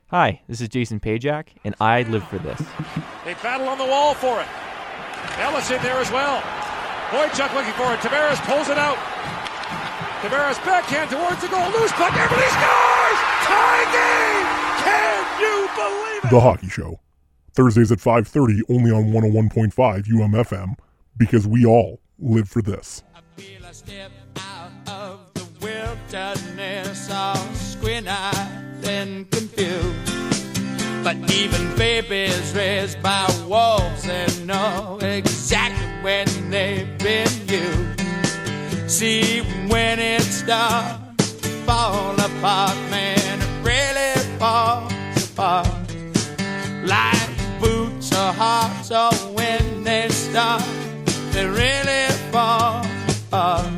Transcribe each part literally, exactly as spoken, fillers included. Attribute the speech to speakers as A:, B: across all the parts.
A: Hi, this is Jason Pajak, and I live for this.
B: They battle on the wall for it. Ellis in there as well. Boychuk looking for it. Tavares pulls it out. Tavares backhand towards the goal. Loose puck. Everybody scores! Tie game! Can you believe it?
C: The Hockey Show. Thursdays at five thirty, only on one oh one point five U M F M, because we all live for this.
D: I feel I step out of the wilderness, all squint-eyed and confused. But even babies raised by wolves, they know exactly when they've been used. See, when it starts to fall apart, man, it really falls apart. Like boots or hearts, or when they start, they really fall apart.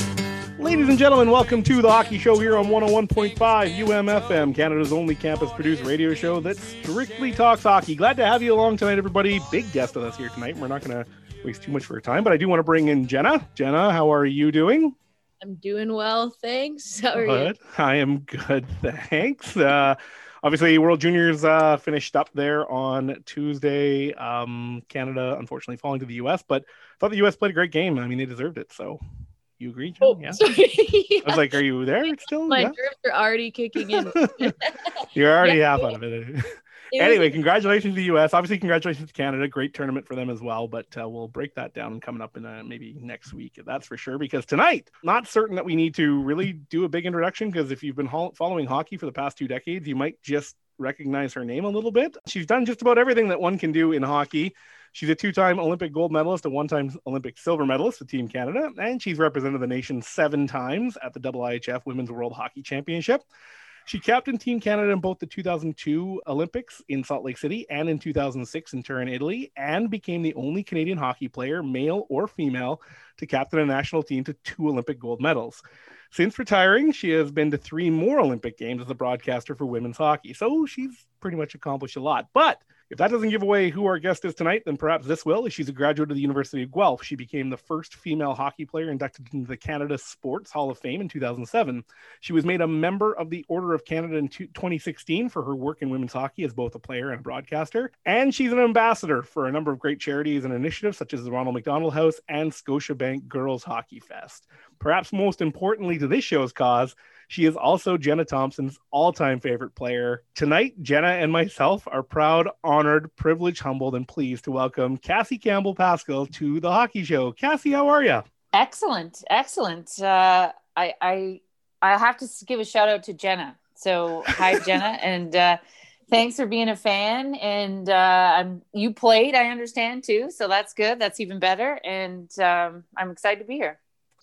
E: Ladies and gentlemen, welcome to The Hockey Show here on one oh one point five U M F M, Canada's only campus-produced radio show that strictly talks hockey. Glad to have you along tonight, everybody. Big guest with us here tonight. We're not going to waste too much of our time, but I do want to bring in Jenna. Jenna, how are you doing?
F: I'm doing well, thanks. How are
E: good.
F: you?
E: I am good, thanks. Uh, obviously, World Juniors uh, finished up there on Tuesday. Um, Canada, unfortunately, falling to the U S, but I thought the U S played a great game. I mean, they deserved it, so... You agree, Jen?
F: Oh,
E: yeah.
F: sorry.
E: I was like, are you there still?
F: My
E: yeah.
F: nerves are already kicking in.
E: You're already
F: Yeah.
E: half out of it.
F: It
E: Anyway,
F: was-
E: congratulations to the U S. Obviously, congratulations to Canada. Great tournament for them as well. But uh, we'll break that down coming up in uh, maybe next week. That's for sure. Because tonight, not certain that we need to really do a big introduction. Because if you've been ho- following hockey for the past two decades, you might just recognize her name a little bit. She's done just about everything that one can do in hockey. She's a two-time Olympic gold medalist, a one-time Olympic silver medalist with Team Canada, and she's represented the nation seven times at the I I H F Women's World Hockey Championship. She captained Team Canada in both the two thousand two Olympics in Salt Lake City and in two thousand six in Turin, Italy, and became the only Canadian hockey player, male or female, to captain a national team to two Olympic gold medals. Since retiring, she has been to three more Olympic Games as a broadcaster for women's hockey, so she's pretty much accomplished a lot. But if that doesn't give away who our guest is tonight, then perhaps this will. She's a graduate of the University of Guelph. She became the first female hockey player inducted into the Canada Sports Hall of Fame in two thousand seven. She was made a member of the Order of Canada in twenty sixteen for her work in women's hockey as both a player and a broadcaster. And she's an ambassador for a number of great charities and initiatives such as the Ronald McDonald House and Scotiabank Girls Hockey Fest. Perhaps most importantly to this show's cause, she is also Jenna Thompson's all-time favorite player. Tonight, Jenna and myself are proud, honored, privileged, humbled, and pleased to welcome Cassie Campbell-Pascal to The Hockey Show. Cassie, how are you?
G: Excellent, excellent. Uh, I, I I have to give a shout out to Jenna. So hi, Jenna, and uh, thanks for being a fan. And uh, I'm you played, I understand too, so that's good. That's even better. And um, I'm excited to be here.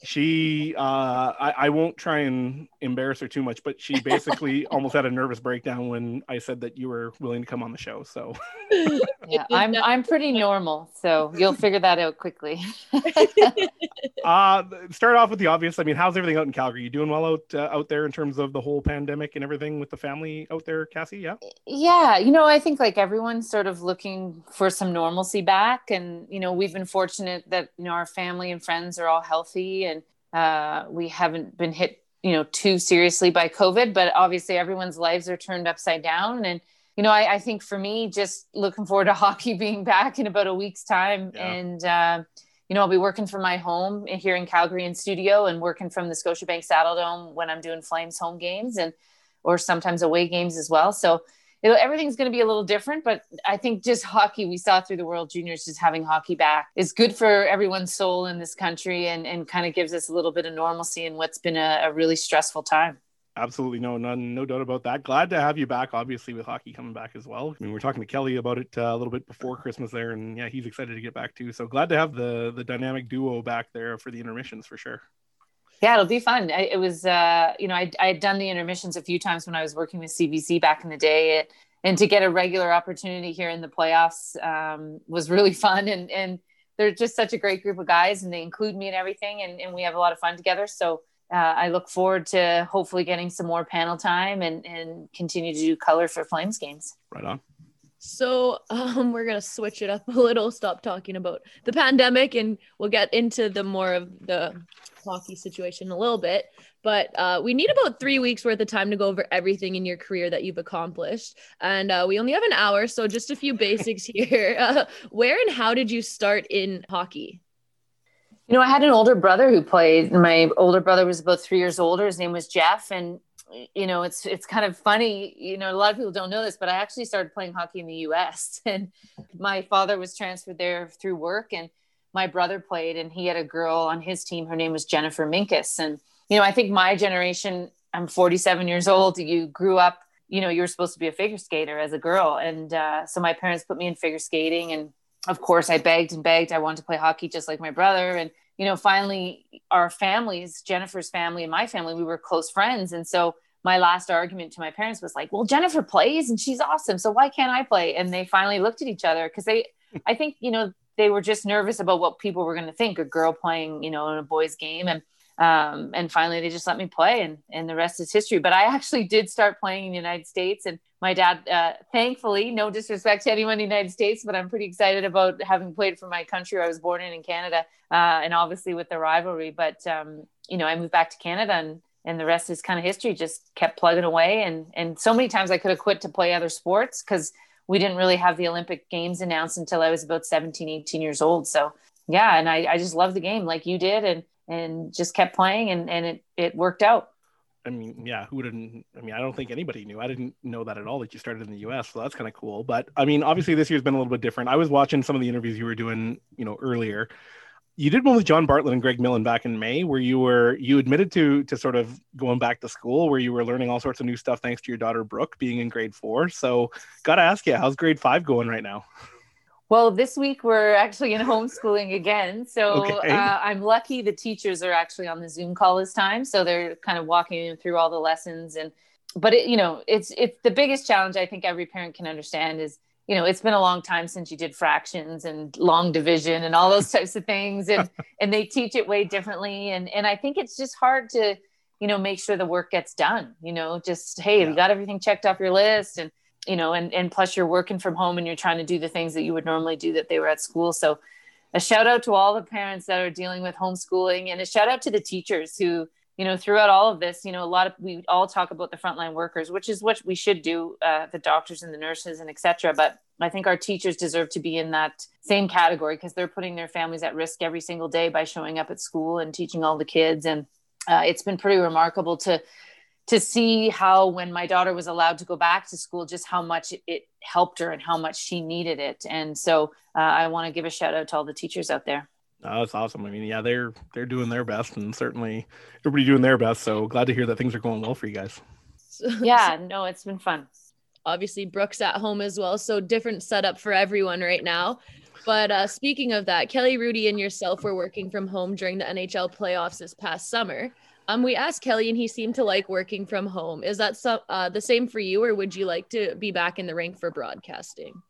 E: She, uh, I, I won't try and embarrass her too much, but she basically almost had a nervous breakdown when I said that you were willing to come on the show. So
G: yeah, I'm I'm pretty normal, so you'll figure that out quickly.
E: uh, start off with the obvious. I mean, how's everything out in Calgary? You doing well out uh, out there in terms of the whole pandemic and everything with the family out there, Cassie? Yeah.
G: Yeah, you know, I think like everyone's sort of looking for some normalcy back, and you know, we've been fortunate that you know our family and friends are all healthy. And uh, we haven't been hit, you know, too seriously by COVID, but obviously everyone's lives are turned upside down. And, you know, I, I think for me, just looking forward to hockey being back in about a week's time. Yeah. And, uh, you know, I'll be working from my home here in Calgary in studio and working from the Scotiabank Saddledome when I'm doing Flames home games and, or sometimes away games as well. So It'll, everything's going to be a little different, but I think just hockey, we saw through the World Juniors, just having hockey back is good for everyone's soul in this country and, and kind of gives us a little bit of normalcy in what's been a, a really stressful time.
E: Absolutely. No, no, no doubt about that. Glad to have you back, obviously, with hockey coming back as well. I mean, we we're talking to Kelly about it uh, a little bit before Christmas there, and yeah, he's excited to get back too. So glad to have the the dynamic duo back there for the intermissions for sure.
G: Yeah, it'll be fun. I, it was, uh, you know, I, I had done the intermissions a few times when I was working with C B C back in the day. It, and to get a regular opportunity here in the playoffs um, was really fun. And, and they're just such a great group of guys, and they include me in everything. And, and we have a lot of fun together. So uh, I look forward to hopefully getting some more panel time and, and continue to do color for Flames games.
E: Right on.
F: So um, we're gonna switch it up a little, stop talking about the pandemic, and we'll get into the more of the hockey situation in a little bit. But uh, we need about three weeks worth of time to go over everything in your career that you've accomplished, and uh, we only have an hour, so just a few basics here. Uh, where and how did you start in hockey?
G: You know, I had an older brother who played. My older brother was about three years older. His name was Jeff, and you know, it's it's kind of funny. You know, a lot of people don't know this, but I actually started playing hockey in the U S and my father was transferred there through work, and my brother played, and he had a girl on his team. Her name was Jennifer Minkus. And, you know, I think my generation, I'm forty-seven years old. You grew up, you know, you were supposed to be a figure skater as a girl. And uh, so my parents put me in figure skating. And of course I begged and begged. I wanted to play hockey just like my brother. And, you know, finally our families, Jennifer's family and my family, we were close friends. And so my last argument to my parents was like, well, Jennifer plays and she's awesome, so why can't I play? And they finally looked at each other because they, I think, you know, they were just nervous about what people were going to think, a girl playing, you know, in a boys game. And, um, and finally they just let me play, and, and the rest is history. But I actually did start playing in the United States, and my dad, uh, thankfully, no disrespect to anyone in the United States, but I'm pretty excited about having played for my country I was born in, in Canada. Uh, and obviously with the rivalry, but, um, you know, I moved back to Canada, and, and the rest is kind of history, just kept plugging away. And, and so many times I could have quit to play other sports because we didn't really have the Olympic Games announced until I was about seventeen, eighteen years old. So yeah. And I, I just love the game like you did, and, and just kept playing, and, and it, it worked out.
E: I mean, yeah, who didn't, I mean, I don't think anybody knew. I didn't know that at all, that you started in the U S. So that's kind of cool. But I mean, obviously this year's been a little bit different. I was watching some of the interviews you were doing, you know, earlier. You did one with John Bartlett and Greg Millen back in May, where you were, you admitted to, to sort of going back to school, where you were learning all sorts of new stuff thanks to your daughter, Brooke, being in grade four. So got to ask you, how's grade five going right now?
G: Well, this week we're actually in homeschooling again. So
E: Okay.
G: uh, I'm lucky the teachers are actually on the Zoom call this time. So they're kind of walking them through all the lessons. And, but it, you know, it's, it's the biggest challenge I think every parent can understand is, you know, it's been a long time since you did fractions and long division and all those types of things. And, and they teach it way differently. And, and I think it's just hard to, you know, make sure the work gets done, you know, just, hey, yeah. you got everything checked off your list, and, you know, and, and plus you're working from home and you're trying to do the things that you would normally do that they were at school. So a shout out to all the parents that are dealing with homeschooling, and a shout out to the teachers who, you know, throughout all of this, you know, a lot of, we all talk about the frontline workers, which is what we should do, uh, the doctors and the nurses and et cetera. But I think our teachers deserve to be in that same category because they're putting their families at risk every single day by showing up at school and teaching all the kids. And uh, it's been pretty remarkable to, to see how, when my daughter was allowed to go back to school, just how much it, it helped her and how much she needed it. And so uh, I want to give a shout out to all the teachers out there.
E: Oh, that's awesome. I mean, yeah, they're they're doing their best, and certainly everybody doing their best. So glad to hear that things are going well for you guys.
G: Yeah, no, it's been fun.
F: Obviously, Brooke's at home as well, so different setup for everyone right now. But uh, speaking of that, Kelly, Rudy, and yourself were working from home during the N H L playoffs this past summer. Um, we asked Kelly, and he seemed to like working from home. Is that so, uh, the same for you, or would you like to be back in the rink for broadcasting?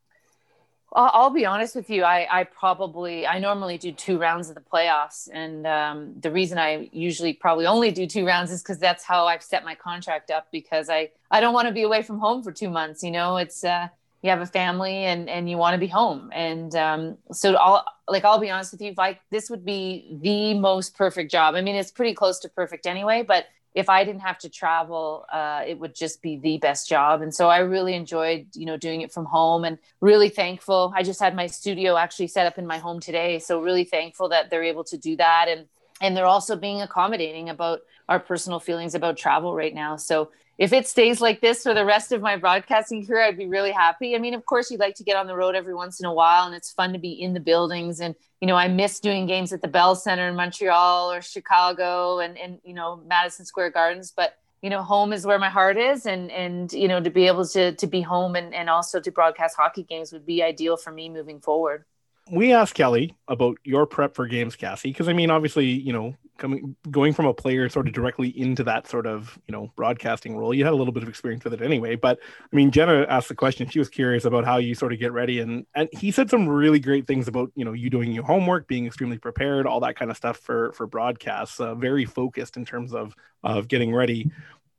G: I'll be honest with you. I, I probably, I normally do two rounds of the playoffs. And um, the reason I usually probably only do two rounds is because that's how I've set my contract up, because I, I don't want to be away from home for two months. You know, it's, uh, you have a family and, and you want to be home. And um, so I'll, like, I'll be honest with you, if I, this would be the most perfect job. I mean, it's pretty close to perfect anyway, but if I didn't have to travel, uh, it would just be the best job. And so I really enjoyed, you know, doing it from home, and really thankful. I just had my studio actually set up in my home today. So really thankful that they're able to do that. And, and they're also being accommodating about our personal feelings about travel right now. So if it stays like this for the rest of my broadcasting career, I'd be really happy. I mean, of course, you'd like to get on the road every once in a while, and it's fun to be in the buildings. And, you know, I miss doing games at the Bell Center in Montreal or Chicago and, and, you know, Madison Square Gardens. But, you know, home is where my heart is. And, and, you know, to be able to, to be home and, and also to broadcast hockey games would be ideal for me moving forward.
E: We asked Kelly about your prep for games, Cassie, because I mean, obviously, you know, coming going from a player sort of directly into that sort of, you know, broadcasting role, you had a little bit of experience with it anyway. But I mean, Jenna asked the question. She was curious about how you sort of get ready, and and he said some really great things about, you know, you doing your homework, being extremely prepared, all that kind of stuff for for broadcasts. Uh, very focused in terms of of getting ready.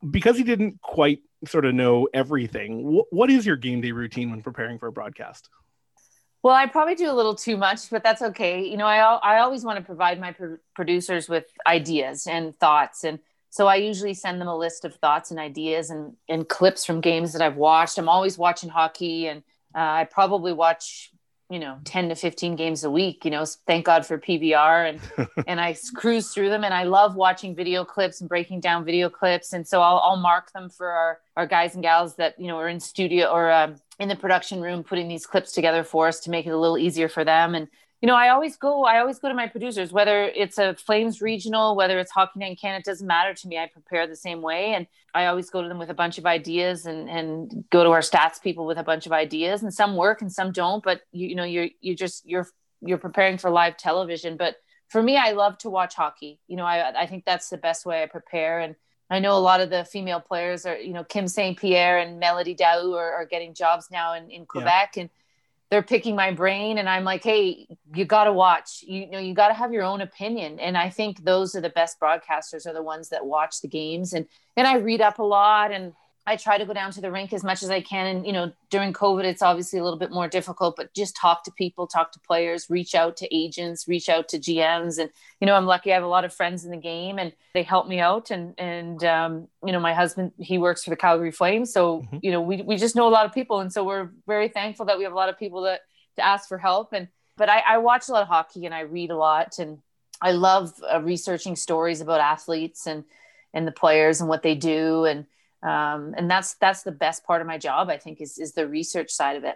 E: because you didn't quite sort of know everything, wh- what is your game day routine when preparing for a broadcast?
G: Well, I probably do a little too much, but that's okay. You know, I I always want to provide my pro- producers with ideas and thoughts. And so I usually send them a list of thoughts and ideas and, and clips from games that I've watched. I'm always watching hockey, and uh, I probably watch, you know, ten to fifteen games a week, you know, thank God for P V R, and, and I cruise through them, and I love watching video clips and breaking down video clips. And so I'll, I'll mark them for our, our guys and gals that, you know, are in studio or um, in the production room, putting these clips together for us to make it a little easier for them. And, you know, I always go, I always go to my producers, whether it's a Flames regional, whether it's Hockey Night in Canada, it doesn't matter to me. I prepare the same way. And I always go to them with a bunch of ideas, and, and go to our stats people with a bunch of ideas, and some work and some don't, but you, you know, you're, you just, you're, you're preparing for live television. But for me, I love to watch hockey. You know, I, I think that's the best way I prepare. And I know a lot of the female players are, you know, Kim Saint Pierre and Melody Daou are, are getting jobs now in, in Quebec, yeah. and they're picking my brain, and I'm like, hey, you got to watch, you, you know, you got to have your own opinion. And I think those are the best broadcasters, are the ones that watch the games. And, and I read up a lot, and I try to go down to the rink as much as I can. And, you know, during COVID, it's obviously a little bit more difficult, but just talk to people, talk to players, reach out to agents, reach out to G Ms. And, you know, I'm lucky I have a lot of friends in the game, and they help me out. And, and, um, you know, my husband, he works for the Calgary Flames. So, mm-hmm. you know, we, we just know a lot of people. And so we're very thankful that we have a lot of people that to ask for help. And, but I, I watch a lot of hockey, and I read a lot, and I love uh, researching stories about athletes and, and the players and what they do. And, Um, and that's, that's the best part of my job, I think, is, is the research side of it.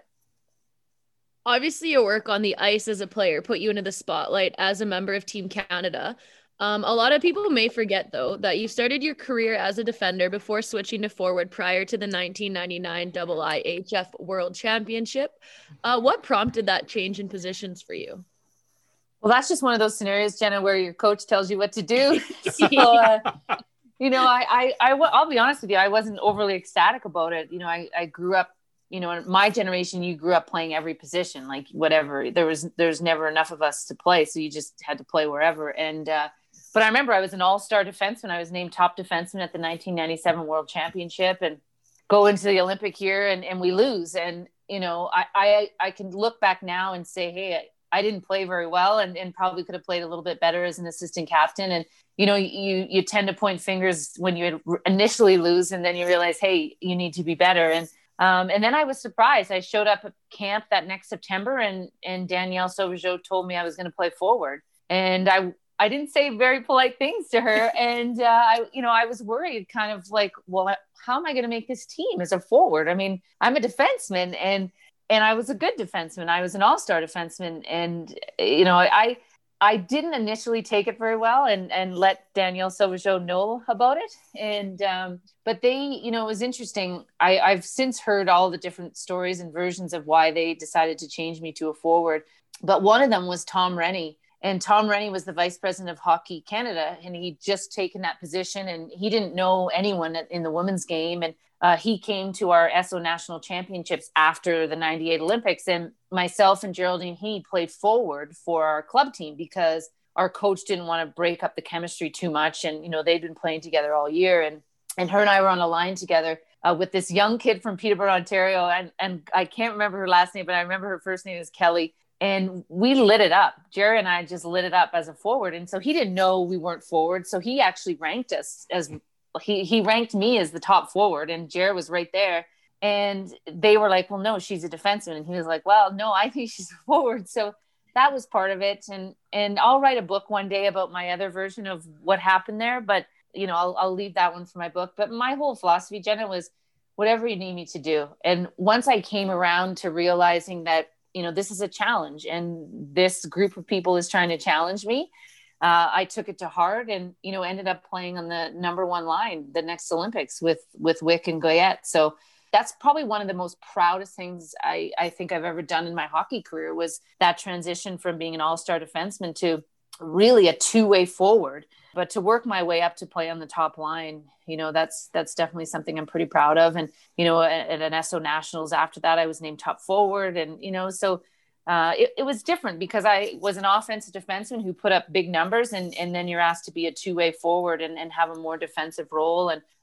F: Obviously your work on the ice as a player put you into the spotlight as a member of Team Canada. Um, a lot of people may forget, though, that you started your career as a defender before switching to forward prior to the nineteen ninety-nine I I H F World Championship. Uh, what prompted that change in positions for you?
G: Well, that's just one of those scenarios, Jenna, where your coach tells you what to do. so, uh, You know, I, I, I, I'll be honest with you. I wasn't overly ecstatic about it. You know, I, I grew up, you know, in my generation, you grew up playing every position, like whatever. There was, there's never enough of us to play. So you just had to play wherever. And, uh, but I remember I was an all-star defenseman. I was named top defenseman at the nineteen ninety-seven World Championship, and go into the Olympic year, and, and we lose. And, you know, I, I, I can look back now and say, hey, I, I didn't play very well, and, and probably could have played a little bit better as an assistant captain. And, you know, you, you tend to point fingers when you initially lose, and then you realize, hey, you need to be better. And, um, and then I was surprised. I showed up at camp that next September, and, and Danielle Sauvageau told me I was going to play forward. And I, I didn't say very polite things to her. And, uh, I, you know, I was worried, kind of like, well, how am I going to make this team as a forward? I mean, I'm a defenseman, and, and I was a good defenseman. I was an all-star defenseman. And, you know, I, I didn't initially take it very well, and, and let Danielle Sauvageau know about it. And, um, but they, you know, it was interesting. I, I've since heard all the different stories and versions of why they decided to change me to a forward. But one of them was Tom Rennie. And Tom Rennie was the vice president of Hockey Canada, and he'd just taken that position, and he didn't know anyone in the women's game. And uh, he came to our S O National Championships after the ninety-eight Olympics. And myself and Geraldine He played forward for our club team, because our coach didn't want to break up the chemistry too much. And, you know, they'd been playing together all year, and, and her and I were on a line together uh, with this young kid from Peterborough, Ontario. And, and I can't remember her last name, but I remember her first name is Kelly. And we lit it up. Jerry and I just lit it up as a forward. And so he didn't know we weren't forward. So he actually ranked us as he, he ranked me as the top forward, and Jerry was right there. And they were like, well, no, she's a defenseman. And he was like, well, no, I think she's a forward. So that was part of it. And, and I'll write a book one day about my other version of what happened there, but you know, I'll, I'll leave that one for my book. But my whole philosophy, Jenna, was whatever you need me to do. And once I came around to realizing that, you know, this is a challenge, and this group of people is trying to challenge me, Uh, I took it to heart, and, you know, ended up playing on the number one line the next Olympics with, with Wick and Goyette. So that's probably one of the most proudest things I, I think I've ever done in my hockey career, was that transition from being an all-star defenseman to really a two-way forward, but to work my way up to play on the top line. You know, that's, that's definitely something I'm pretty proud of. And, you know, at, at an S O Nationals after that, I was named top forward, and, you know, so Uh, it, it was different because I was an offensive defenseman who put up big numbers, and, and then you're asked to be a two-way forward and, and have a more defensive role. And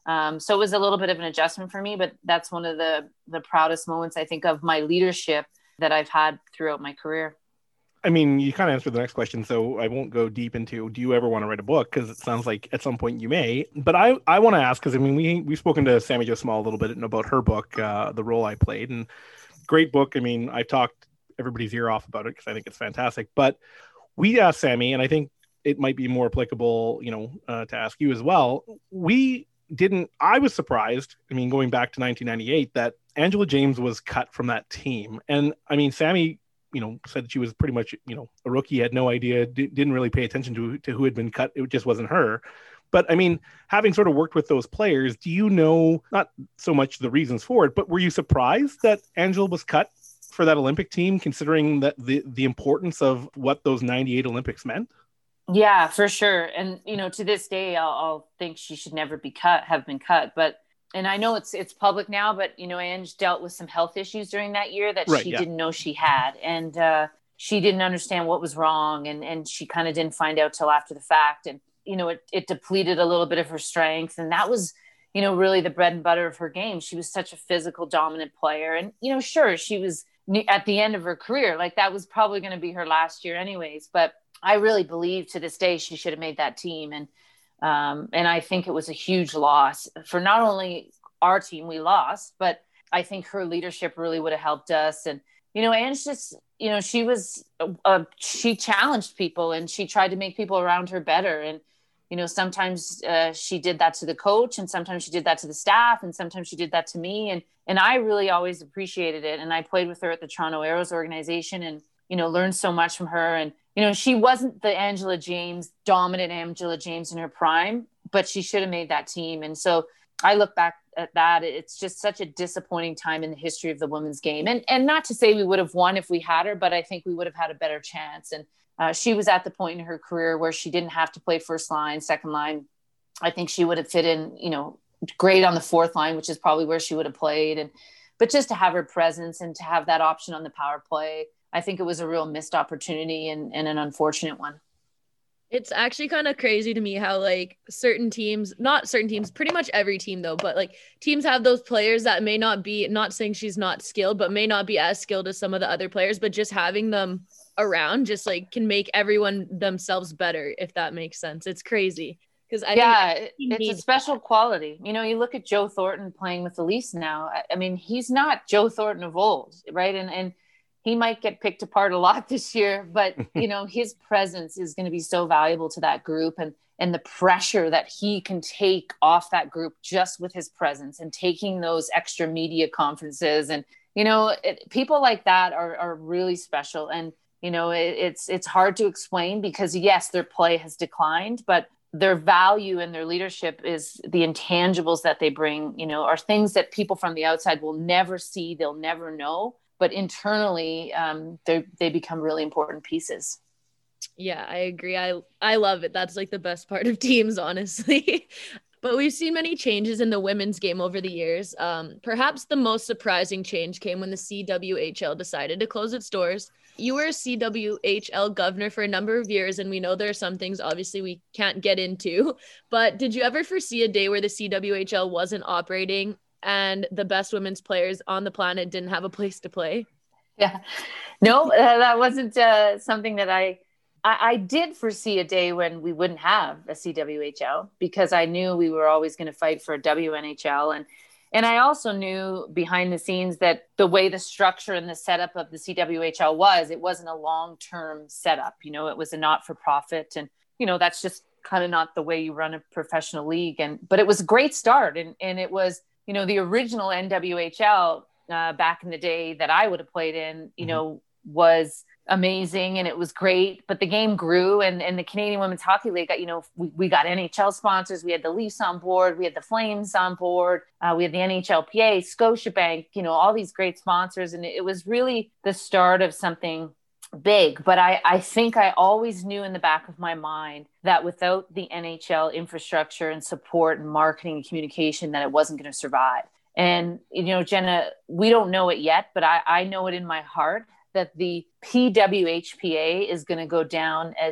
G: Um, so it was a little bit of an adjustment for me, but that's one of the, the proudest moments, I think, of my leadership that I've had throughout my career.
E: I mean, you kind of answered the next question, so I won't go deep into, do you ever want to write a book? Because it sounds like at some point you may. But I, I want to ask, because I mean, we, we've spoken to Sammy Jo Small a little bit about her book, uh, The Role I Played. And great book. I mean, I've talked everybody's ear off about it because I think it's fantastic. But we asked Sammy, and I think it might be more applicable, you know, uh, to ask you as well. We didn't, I was surprised, I mean, going back to nineteen ninety-eight, that Angela James was cut from that team. And I mean, Sammy, you know, said that she was pretty much, you know, a rookie, had no idea, d- didn't really pay attention to, to who had been cut. It just wasn't her. But I mean, having sort of worked with those players, do you know, not so much the reasons for it, but were you surprised that Angela was cut for that Olympic team, considering that the, the importance of what those ninety-eight Olympics meant?
G: Yeah, for sure. And, you know, to this day, I'll, I'll think she should never be cut, have been cut. But, and I know it's, it's public now, but, you know, Ange dealt with some health issues during that year that
E: Right,
G: she
E: yeah.
G: didn't know she had. And uh, she didn't understand what was wrong. And, and she kind of didn't find out till after the fact. And, you know, it, it depleted a little bit of her strength. And that was, you know, really the bread and butter of her game. She was such a physical, dominant player. And, you know, sure, she was at the end of her career, like that was probably going to be her last year anyways. But I really believe to this day she should have made that team. And um, and I think it was a huge loss for not only our team, we lost, but I think her leadership really would have helped us. And, you know, Ange just, you know, she was, uh, she challenged people and she tried to make people around her better. And, you know, sometimes uh, she did that to the coach and sometimes she did that to the staff and sometimes she did that to me. And, and I really always appreciated it. And I played with her at the Toronto Arrows organization and, you know, learned so much from her. And, you know, she wasn't the Angela James, dominant Angela James in her prime, but she should have made that team. And so I look back at that. It's just such a disappointing time in the history of the women's game. And and not to say we would have won if we had her, but I think we would have had a better chance. And uh, she was at the point in her career where she didn't have to play first line, second line. I think she would have fit in, you know, great on the fourth line, which is probably where she would have played. And but just to have her presence and to have that option on the power play, I think it was a real missed opportunity and, and an unfortunate one.
F: It's actually kind of crazy to me how like certain teams, not certain teams, pretty much every team though, but like teams have those players that may not be, not saying she's not skilled, but may not be as skilled as some of the other players, but just having them around just like can make everyone themselves better, if that makes sense. It's crazy. Because I
G: yeah,
F: think
G: it's
F: needs-
G: a special quality. You know, you look at Joe Thornton playing with the Leafs now. I, I mean, he's not Joe Thornton of old, right? And and he might get picked apart a lot this year, but you know, his presence is going to be so valuable to that group, and and the pressure that he can take off that group just with his presence and taking those extra media conferences. And you know, it, people like that are are really special. And you know, it, it's it's hard to explain because yes, their play has declined, but their value and their leadership is the intangibles that they bring, you know, are things that people from the outside will never see, they'll never know, but internally um, they they become really important pieces.
F: Yeah, I agree. I, I love it. That's like the best part of teams, honestly. But we've seen many changes in the women's game over the years. Um, perhaps the most surprising change came when the C W H L decided to close its doors. You were a C W H L governor for a number of years, and we know there are some things obviously we can't get into, but did you ever foresee a day where the C W H L wasn't operating and the best women's players on the planet didn't have a place to play?
G: Yeah, no, uh, that wasn't uh, something that I, I, I did foresee a day when we wouldn't have a C W H L because I knew we were always going to fight for a W N H L. And And I also knew behind the scenes that the way the structure and the setup of the C W H L was, it wasn't a long-term setup. You know, it was a not-for-profit. And, you know, that's just kind of not the way you run a professional league. And, but it was a great start. And, and it was, you know, the original N W H L uh, back in the day that I would have played in, you mm-hmm. know, was amazing and it was great, but the game grew and, and the Canadian Women's Hockey League got, you know, we, we got N H L sponsors. We had the Leafs on board. We had the Flames on board. Uh, we had the N H L P A, Scotiabank, you know, all these great sponsors. And it, it was really the start of something big. But I, I think I always knew in the back of my mind that without the N H L infrastructure and support and marketing and communication, that it wasn't going to survive. And, you know, Jenna, we don't know it yet, but I, I know it in my heart that the P W H P A is going to go down as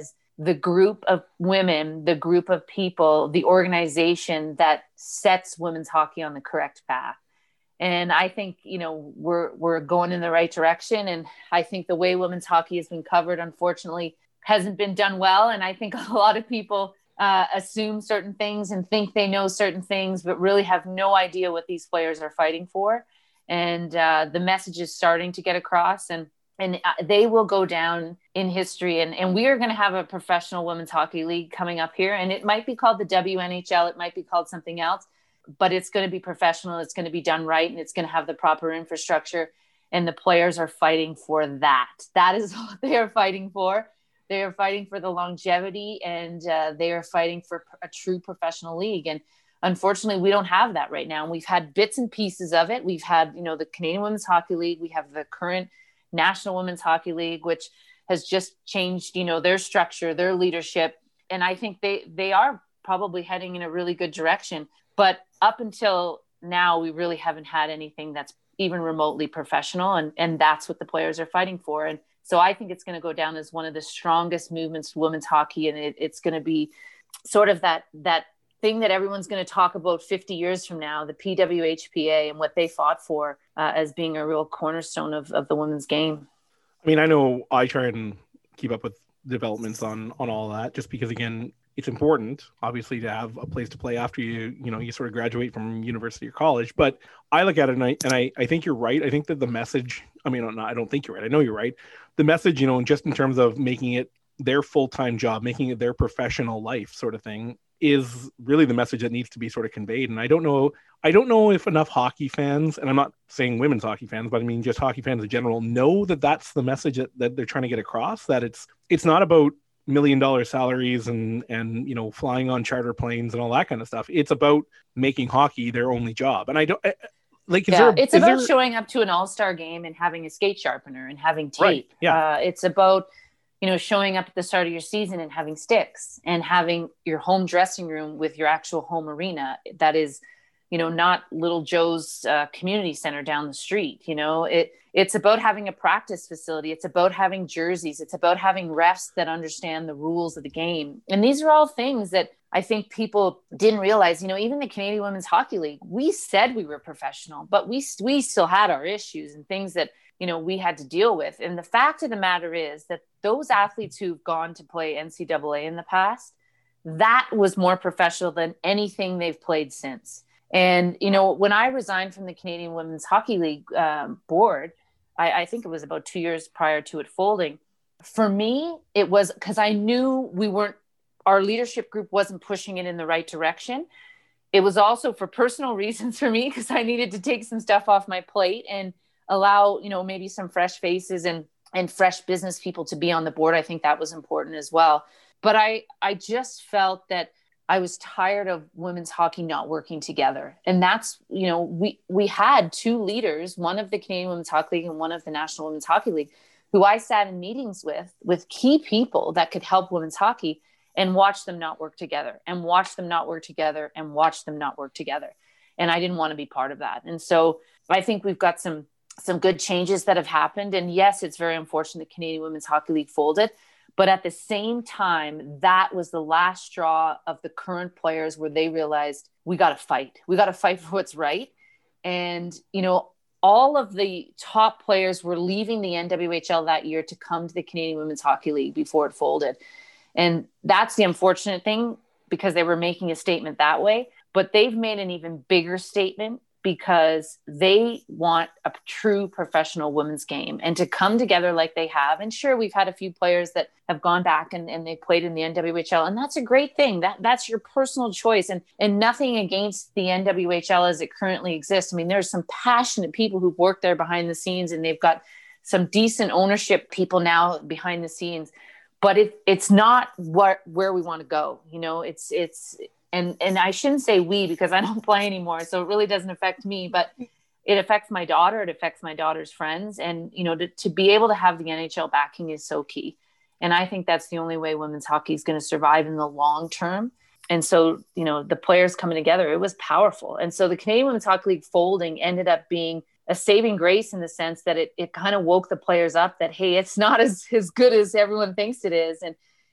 G: the group of women, the group of people, the organization that sets women's hockey on the correct path. And I think, you know, we're, we're going in the right direction. And I think the way women's hockey has been covered, unfortunately, hasn't been done well. And I think a lot of people uh, assume certain things and think they know certain things, but really have no idea what these players are fighting for. And uh, the message is starting to get across, and and they will go down in history. And, and we are going to have a professional women's hockey league coming up here. And it might be called the W N H L. It might be called something else, but it's going to be professional. It's going to be done right. And it's going to have the proper infrastructure. And the players are fighting for that. That is what they are fighting for. They are fighting for the longevity, and uh, they are fighting for a true professional league. And unfortunately, we don't have that right now. And we've had bits and pieces of it. We've had, you know, the Canadian Women's Hockey League. We have the current National Women's Hockey League, which has just changed, you know, their structure, their leadership. And I think they, they are probably heading in a really good direction. But up until now, we really haven't had anything that's even remotely professional. And, and that's what the players are fighting for. And so I think it's going to go down as one of the strongest movements to women's hockey. And it, it's going to be sort of that, that thing that everyone's going to talk about fifty years from now, the P W H P A and what they fought for uh, as being a real cornerstone of, of the women's game.
E: I mean, I know I try and keep up with developments on, on all that, just because, again, it's important, obviously, to have a place to play after you, you know, you sort of graduate from university or college. But I look at it and I, and I, I think you're right. I think that the message, I mean, no, I don't think you're right. I know you're right. The message, you know, just in terms of making it their full-time job, making it their professional life sort of thing, is really the message that needs to be sort of conveyed. And I don't know, I don't know if enough hockey fans, and I'm not saying women's hockey fans, but I mean just hockey fans in general, know that that's the message that, that they're trying to get across, that it's it's not about million dollar salaries and, and, you know, flying on charter planes and all that kind of stuff. It's about making hockey their only job. And I don't, like, is
G: yeah,
E: there,
G: it's
E: is
G: about
E: there...
G: showing up to an all-star game and having a skate sharpener and having tape.
E: Right. Yeah.
G: Uh, it's about, you know, showing up at the start of your season and having sticks and having your home dressing room with your actual home arena. That is, you know, not Little Joe's uh, community center down the street. You know, it, it's about having a practice facility. It's about having jerseys. It's about having refs that understand the rules of the game. And these are all things that I think people didn't realize. You know, even the Canadian Women's Hockey League, we said we were professional, but we, we still had our issues and things that, you know, we had to deal with. And the fact of the matter is that those athletes who've gone to play N C double A in the past, that was more professional than anything they've played since. And, you know, when I resigned from the Canadian Women's Hockey League um, board, I, I think it was about two years prior to it folding. For me, it was because I knew we weren't, our leadership group wasn't pushing it in the right direction. It was also for personal reasons for me, because I needed to take some stuff off my plate and allow, you know, maybe some fresh faces and, and fresh business people to be on the board. I think that was important as well. But I, I just felt that I was tired of women's hockey not working together. And that's, you know, we, we had two leaders, one of the Canadian Women's Hockey League and one of the National Women's Hockey League, who I sat in meetings with, with key people that could help women's hockey, and watch them not work together and watch them not work together and watch them not work together. And I didn't want to be part of that. And so I think we've got some, some good changes that have happened. And yes, it's very unfortunate the Canadian Women's Hockey League folded, but at the same time, that was the last straw of the current players where they realized we got to fight. We got to fight for what's right. And, you know, all of the top players were leaving the N W H L that year to come to the Canadian Women's Hockey League before it folded. And that's the unfortunate thing, because they were making a statement that way, but they've made an even bigger statement because they want a true professional women's game, and to come together like they have. And sure, we've had a few players that have gone back and, and they played in the N W H L, and that's a great thing. That that's your personal choice, and, and nothing against the N W H L as it currently exists. I mean, there's some passionate people who've worked there behind the scenes, and they've got some decent ownership people now behind the scenes. But it, it's not what, where we want to go. You know, it's, it's, and, and I shouldn't say we, because I don't play anymore. So it really doesn't affect me, but it affects my daughter. It affects my daughter's friends. And, you know, to, to be able to have the N H L backing is so key. And I think that's the only way women's hockey is going to survive in the long term. And so, you know, the players coming together, it was powerful. And so the Canadian Women's Hockey League folding ended up being a saving grace in the sense that it, it kind of woke the players up that, hey, it's not as, as good as everyone thinks it is. And,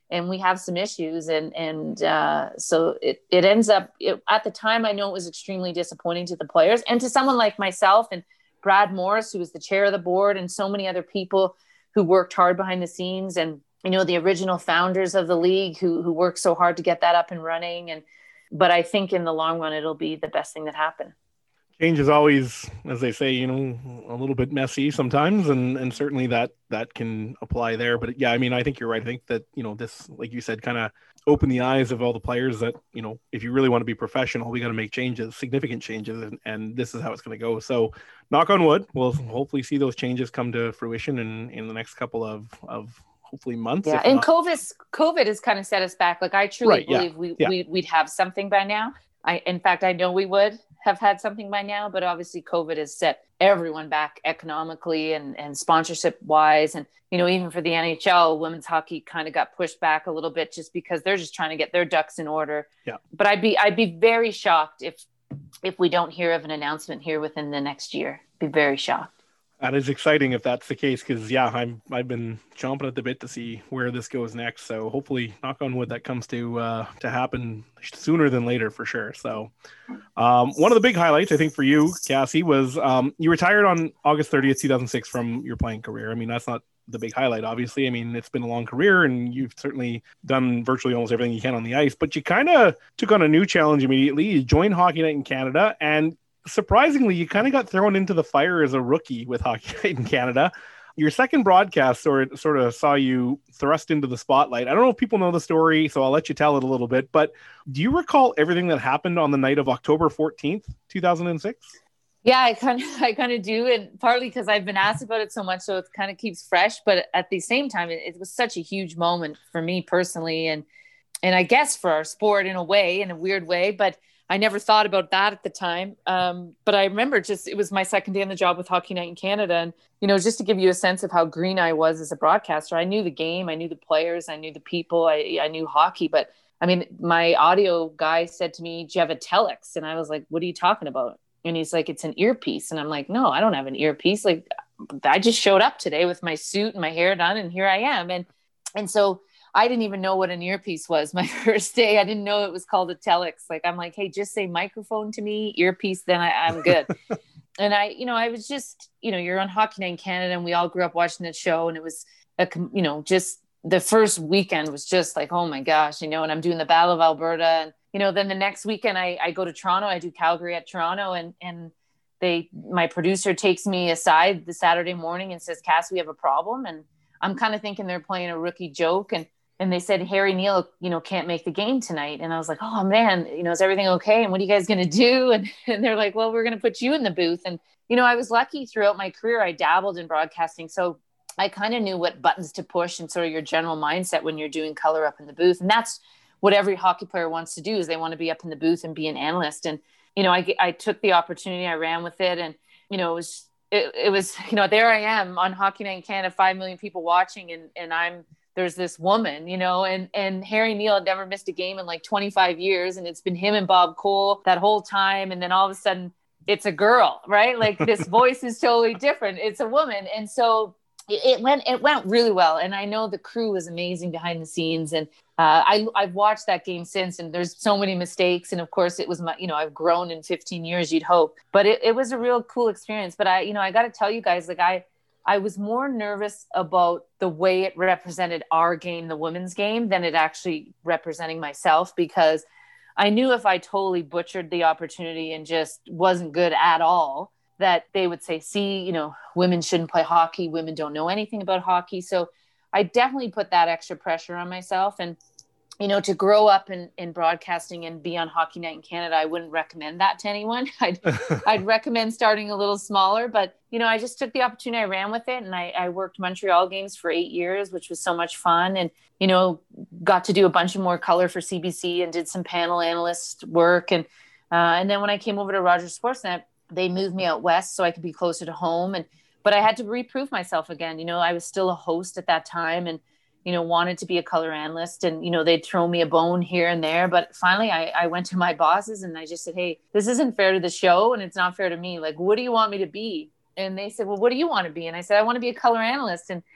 G: and we have some issues. And, and uh, so it, it ends up it, at the time, I know it was extremely disappointing to the players and to someone like myself and Brad Morris, who was the chair of the board, and so many other people who worked hard behind the scenes. And, you know, the original founders of the league who, who worked so hard to get that up and running. And, but I think in the long run, it'll be the best thing that happened.
E: Change is always, as they say, you know, a little bit messy sometimes, and and certainly that that can apply there. But yeah, I mean, I think you're right. I think that, you know, this, like you said, kind of open the eyes of all the players that, you know, if you really want to be professional, we got to make changes, significant changes, and, and this is how it's going to go. So knock on wood, we'll hopefully see those changes come to fruition in, in the next couple of, of hopefully months.
G: Yeah, and not... COVID, COVID has kind of set us back. Like I truly
E: right,
G: believe
E: yeah,
G: we,
E: yeah.
G: we, we'd have something by now. I, in fact, I know we would have had something by now, but obviously COVID has set everyone back economically and, and sponsorship wise. And, you know, even for the N H L, women's hockey kind of got pushed back a little bit just because they're just trying to get their ducks in order.
E: Yeah.
G: But I'd be, I'd be very shocked if, if we don't hear of an announcement here within the next year. Be very shocked.
E: That is exciting if that's the case, because yeah, I'm I've been chomping at the bit to see where this goes next. So hopefully, knock on wood, that comes to uh, to happen sooner than later for sure. So um, one of the big highlights I think for you, Cassie, was um, you retired on August thirtieth, two thousand six from your playing career. I mean, that's not the big highlight, obviously. I mean, it's been a long career and you've certainly done virtually almost everything you can on the ice, but you kind of took on a new challenge immediately. You joined Hockey Night in Canada, and surprisingly, you kind of got thrown into the fire as a rookie with Hockey Night in Canada. Your second broadcast sort of, sort of saw you thrust into the spotlight. I don't know if people know the story, so I'll let you tell it a little bit, but do you recall everything that happened on the night of October fourteenth, two thousand six?
G: Yeah, I kind of, I kind of do. And partly because I've been asked about it so much, so it kind of keeps fresh, but at the same time, it, it was such a huge moment for me personally. And, and I guess for our sport in a way, in a weird way, but I never thought about that at the time. Um, but I remember just, it was my second day on the job with Hockey Night in Canada. And, you know, just to give you a sense of how green I was as a broadcaster, I knew the game, I knew the players, I knew the people, I, I knew hockey. But I mean, my audio guy said to me, do you have a telex? And I was like, what are you talking about? And he's like, it's an earpiece. And I'm like, no, I don't have an earpiece. Like, I just showed up today with my suit and my hair done, and here I am. And, and so I didn't even know what an earpiece was my first day. I didn't know it was called a telex. Like, I'm like, hey, just say microphone to me, earpiece, then I, I'm good. And I, you know, I was just, you know, you're on Hockey Night in Canada, and we all grew up watching that show. And it was, a, you know, just the first weekend was just like, oh my gosh, you know, and I'm doing the Battle of Alberta. And, you know, then the next weekend I, I go to Toronto, I do Calgary at Toronto, and, and they, my producer takes me aside the Saturday morning and says, Cass, we have a problem. And I'm kind of thinking they're playing a rookie joke. And, And they said, Harry Neal, you know, can't make the game tonight. And I was like, oh man, you know, is everything okay? And what are you guys going to do? And, and they're like, well, we're going to put you in the booth. And, you know, I was lucky throughout my career. I dabbled in broadcasting. So I kind of knew what buttons to push and sort of your general mindset when you're doing color up in the booth. And that's what every hockey player wants to do, is they want to be up in the booth and be an analyst. And, you know, I, I took the opportunity, I ran with it. And, you know, it was, it, it was, you know, there I am on Hockey Night in Canada, five million people watching. And, and I'm, there's this woman, you know, and, and Harry Neal had never missed a game in like twenty-five years. And it's been him and Bob Cole that whole time. And then all of a sudden it's a girl, right? Like this voice is totally different. It's a woman. And so it, it went, it went really well. And I know the crew was amazing behind the scenes. And uh, I, I've watched that game since, and there's so many mistakes. And of course it was my, you know, I've grown in fifteen years, you'd hope, but it, it was a real cool experience. But I, you know, I got to tell you guys, like I, I was more nervous about the way it represented our game, the women's game, than it actually representing myself, because I knew if I totally butchered the opportunity and just wasn't good at all, that they would say, see, you know, women shouldn't play hockey. Women don't know anything about hockey. So I definitely put that extra pressure on myself. And, you know, to grow up in, in broadcasting and be on Hockey Night in Canada, I wouldn't recommend that to anyone. I'd, I'd recommend starting a little smaller, but, you know, I just took the opportunity, I ran with it, and I, I worked Montreal games for eight years, which was so much fun. And, you know, got to do a bunch of more color for C B C and did some panel analyst work. And, uh, and then when I came over to Rogers Sportsnet, they moved me out west so I could be closer to home. And, but I had to reprove myself again. You know, I was still a host at that time, and, you know, wanted to be a color analyst, and, you know, they'd throw me a bone here and there. But finally I, I went to my bosses and I just said, hey, this isn't fair to the show, and it's not fair to me. Like, what do you want me to be? And they said, well, what do you want to be? And I said, I want to be a color analyst. And,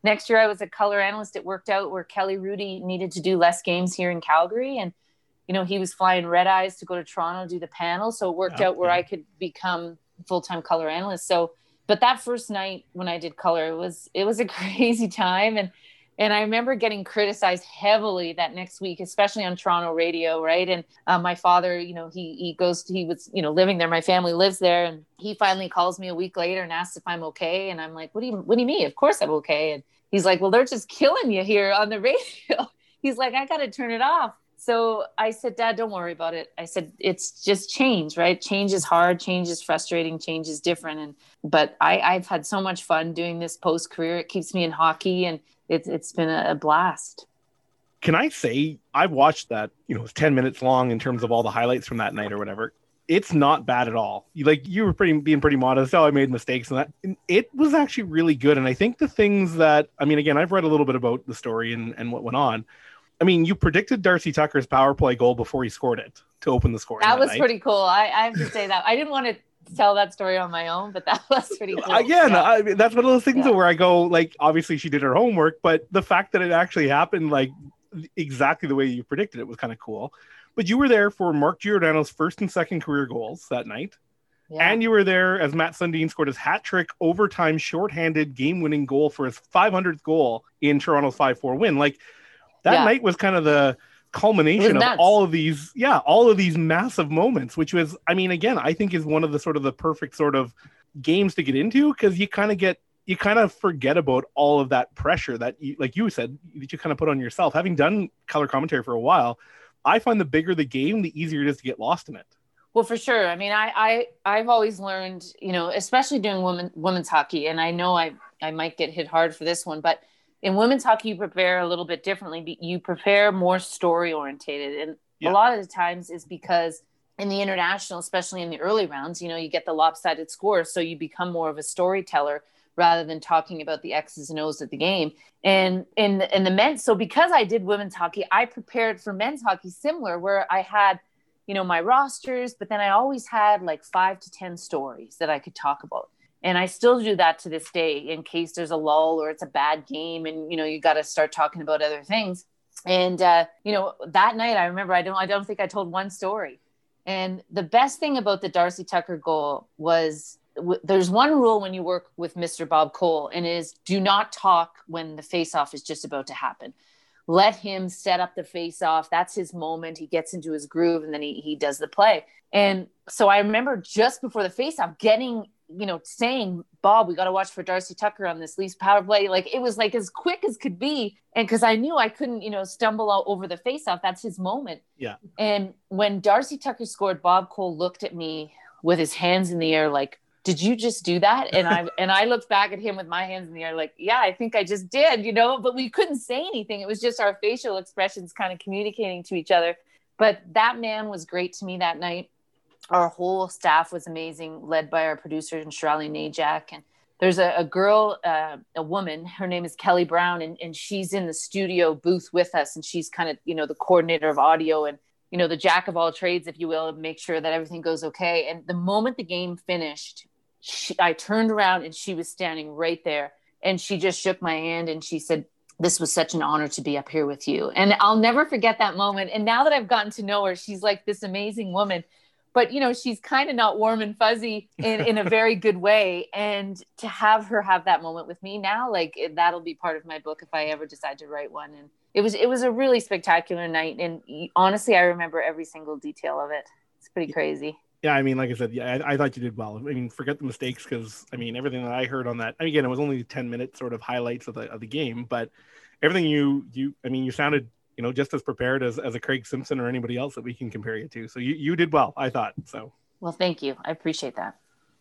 G: next year I was a color analyst. It worked out where Kelly Rudy needed to do less games here in Calgary. And, you know, he was flying red eyes to go to Toronto, do the panel. So it worked
E: Yeah,
G: out where
E: yeah.
G: I could become full-time color analyst. So, but that first night when I did color, it was, it was a crazy time. And, and I remember getting criticized heavily that next week, especially on Toronto radio. Right. And uh, my father, you know, he, he goes, to, he was, you know, living there. My family lives there. And he finally calls me a week later and asks if I'm okay. And I'm like, what do you, what do you mean? Of course I'm okay. And he's like, well, they're just killing you here on the radio. He's like, I got to turn it off. So I said, Dad, don't worry about it. I said, it's just change, right? Change is hard. Change is frustrating. Change is different. And, but I, I've had so much fun doing this post career. It keeps me in hockey and it's, it's been a, a blast.
E: Can I say I've watched that, you know, it's ten minutes long in terms of all the highlights from that night or whatever. It's not bad at all. You like, you were pretty being pretty modest. Oh, I made mistakes and that. And it was actually really good. And I think the things that, I mean, again, I've read a little bit about the story and, and what went on. I mean, you predicted Darcy Tucker's power play goal before he scored it to open the scoring.
G: That
E: that
G: was
E: night.
G: pretty cool. I, I have to say that. I didn't want to tell that story on my own, but that was pretty cool.
E: Again,
G: yeah.
E: I mean, that's one of those things
G: Yeah.
E: where I go, like, obviously she did her homework, but the fact that it actually happened, like, exactly the way you predicted it was kind of cool. But you were there for Mark Giordano's first and second career goals that night.
G: Yeah.
E: And you were there as Matt Sundin scored his hat trick, overtime, shorthanded, game winning goal for his five hundredth goal in Toronto's five four win. Like, that
G: Yeah.
E: night was kind of the culmination of
G: nuts.
E: all of these, yeah, all of these massive moments, which was, I mean, again, I think is one of the sort of the perfect sort of games to get into because you kind of get, you kind of forget about all of that pressure that you, like you said, that you kind of put on yourself. Having done color commentary for a while, I find the bigger the game, the easier it is to get lost in it.
G: Well, for sure. I mean, I, I, I've always learned, you know, especially doing women, women's hockey, and I know I, I might get hit hard for this one, but in women's hockey, you prepare a little bit differently. But you prepare more story orientated. And
E: Yeah.
G: a lot of the times is because in the international, especially in the early rounds, you know, you get the lopsided scores. So you become more of a storyteller rather than talking about the X's and O's of the game. And in, in the men's, so because I did women's hockey, I prepared for men's hockey similar, where I had, you know, my rosters, but then I always had like five to ten stories that I could talk about. And I still do that to this day in case there's a lull or it's a bad game and, you know, you got to start talking about other things. And, uh, you know, that night I remember, I don't, I don't think I told one story. And the best thing about the Darcy Tucker goal was w- there's one rule when you work with Mister Bob Cole, and it is do not talk when the face-off is just about to happen. Let him set up the face-off. That's his moment. He gets into his groove and then he, he does the play. And so I remember just before the face-off getting, you know, saying, Bob, we got to watch for Darcy Tucker on this Leafs power play. Like, it was like as quick as could be. And because I knew I couldn't, you know, stumble out over the face-off. That's his moment.
E: Yeah.
G: And when Darcy Tucker scored, Bob Cole looked at me with his hands in the air like, did you just do that? And I and I looked back at him with my hands in the air like, yeah, I think I just did, you know, but we couldn't say anything. It was just our facial expressions kind of communicating to each other. But that man was great to me that night. Our whole staff was amazing, led by our producer, Shirley Najak. And there's a, a girl, uh, a woman, her name is Kelly Brown, and, and she's in the studio booth with us. And she's kind of, you know, the coordinator of audio and, you know, the jack of all trades, if you will, and make sure that everything goes okay. And the moment the game finished, she, I turned around and she was standing right there. And she just shook my hand and she said, this was such an honor to be up here with you. And I'll never forget that moment. And now that I've gotten to know her, she's like this amazing woman. But, you know, she's kind of not warm and fuzzy in, in a very good way. And to have her have that moment with me now, like it, that'll be part of my book if I ever decide to write one. And it was it was a really spectacular night. And honestly, I remember every single detail of it. It's pretty crazy.
E: Yeah, I mean, like I said, yeah, I, I thought you did well. I mean, forget the mistakes because, I mean, everything that I heard on that, I mean, again, it was only ten minute sort of highlights of the of the game, but everything you, you, I mean, you sounded, you know, just as prepared as, as a Craig Simpson or anybody else that we can compare you to. So you, you did well, I thought. So.
G: Well, thank you. I appreciate that.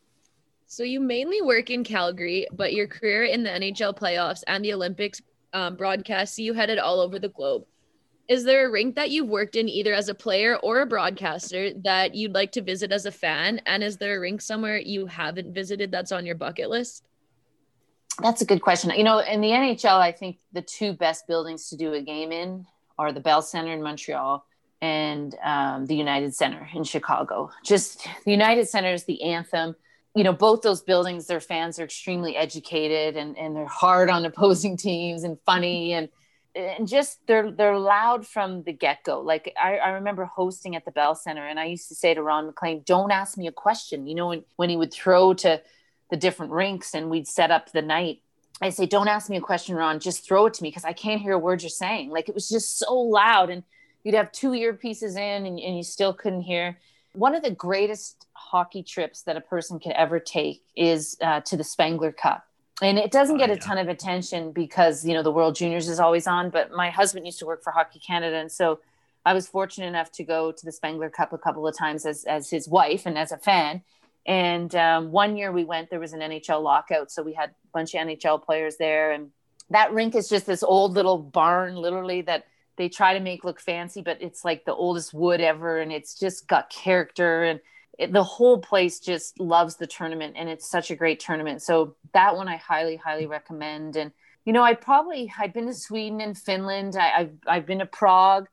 F: So you mainly work in Calgary, but your career in the N H L playoffs and the Olympics um, broadcasts you headed all over the globe. Is there a rink that you've worked in either as a player or a broadcaster that you'd like to visit as a fan? And is there a rink somewhere you haven't visited that's on your bucket list?
G: That's a good question. You know, in the N H L, I think the two best buildings to do a game in are the Bell Center in Montreal and um, the United Center in Chicago. Just the United Center is the anthem. you know, both those buildings, their fans are extremely educated and, and they're hard on opposing teams and funny and, and just they're, they're loud from the get-go. Like I, I remember hosting at the Bell Center and I used to say to Ron MacLean, don't ask me a question. You know, when, when he would throw to the different rinks and we'd set up the night, I say, don't ask me a question, Ron, just throw it to me. Cause I can't hear a word you're saying. Like it was just so loud and you'd have two earpieces in and, and you still couldn't hear. One of the greatest hockey trips that a person could ever take is uh, to the Spengler Cup. And it doesn't get oh, yeah. a ton of attention because, you know, the World Juniors is always on, but my husband used to work for Hockey Canada. And so I was fortunate enough to go to the Spengler Cup a couple of times as, as his wife and as a fan. And um, one year we went, there was an N H L lockout. So we had a bunch of N H L players there. And that rink is just this old little barn, literally, that they try to make look fancy, but it's like the oldest wood ever. And it's just got character and it, the whole place just loves the tournament. And it's such a great tournament. So that one I highly, highly recommend. And, you know, I probably, I've been to Sweden and Finland. I, I've, I've been to Prague.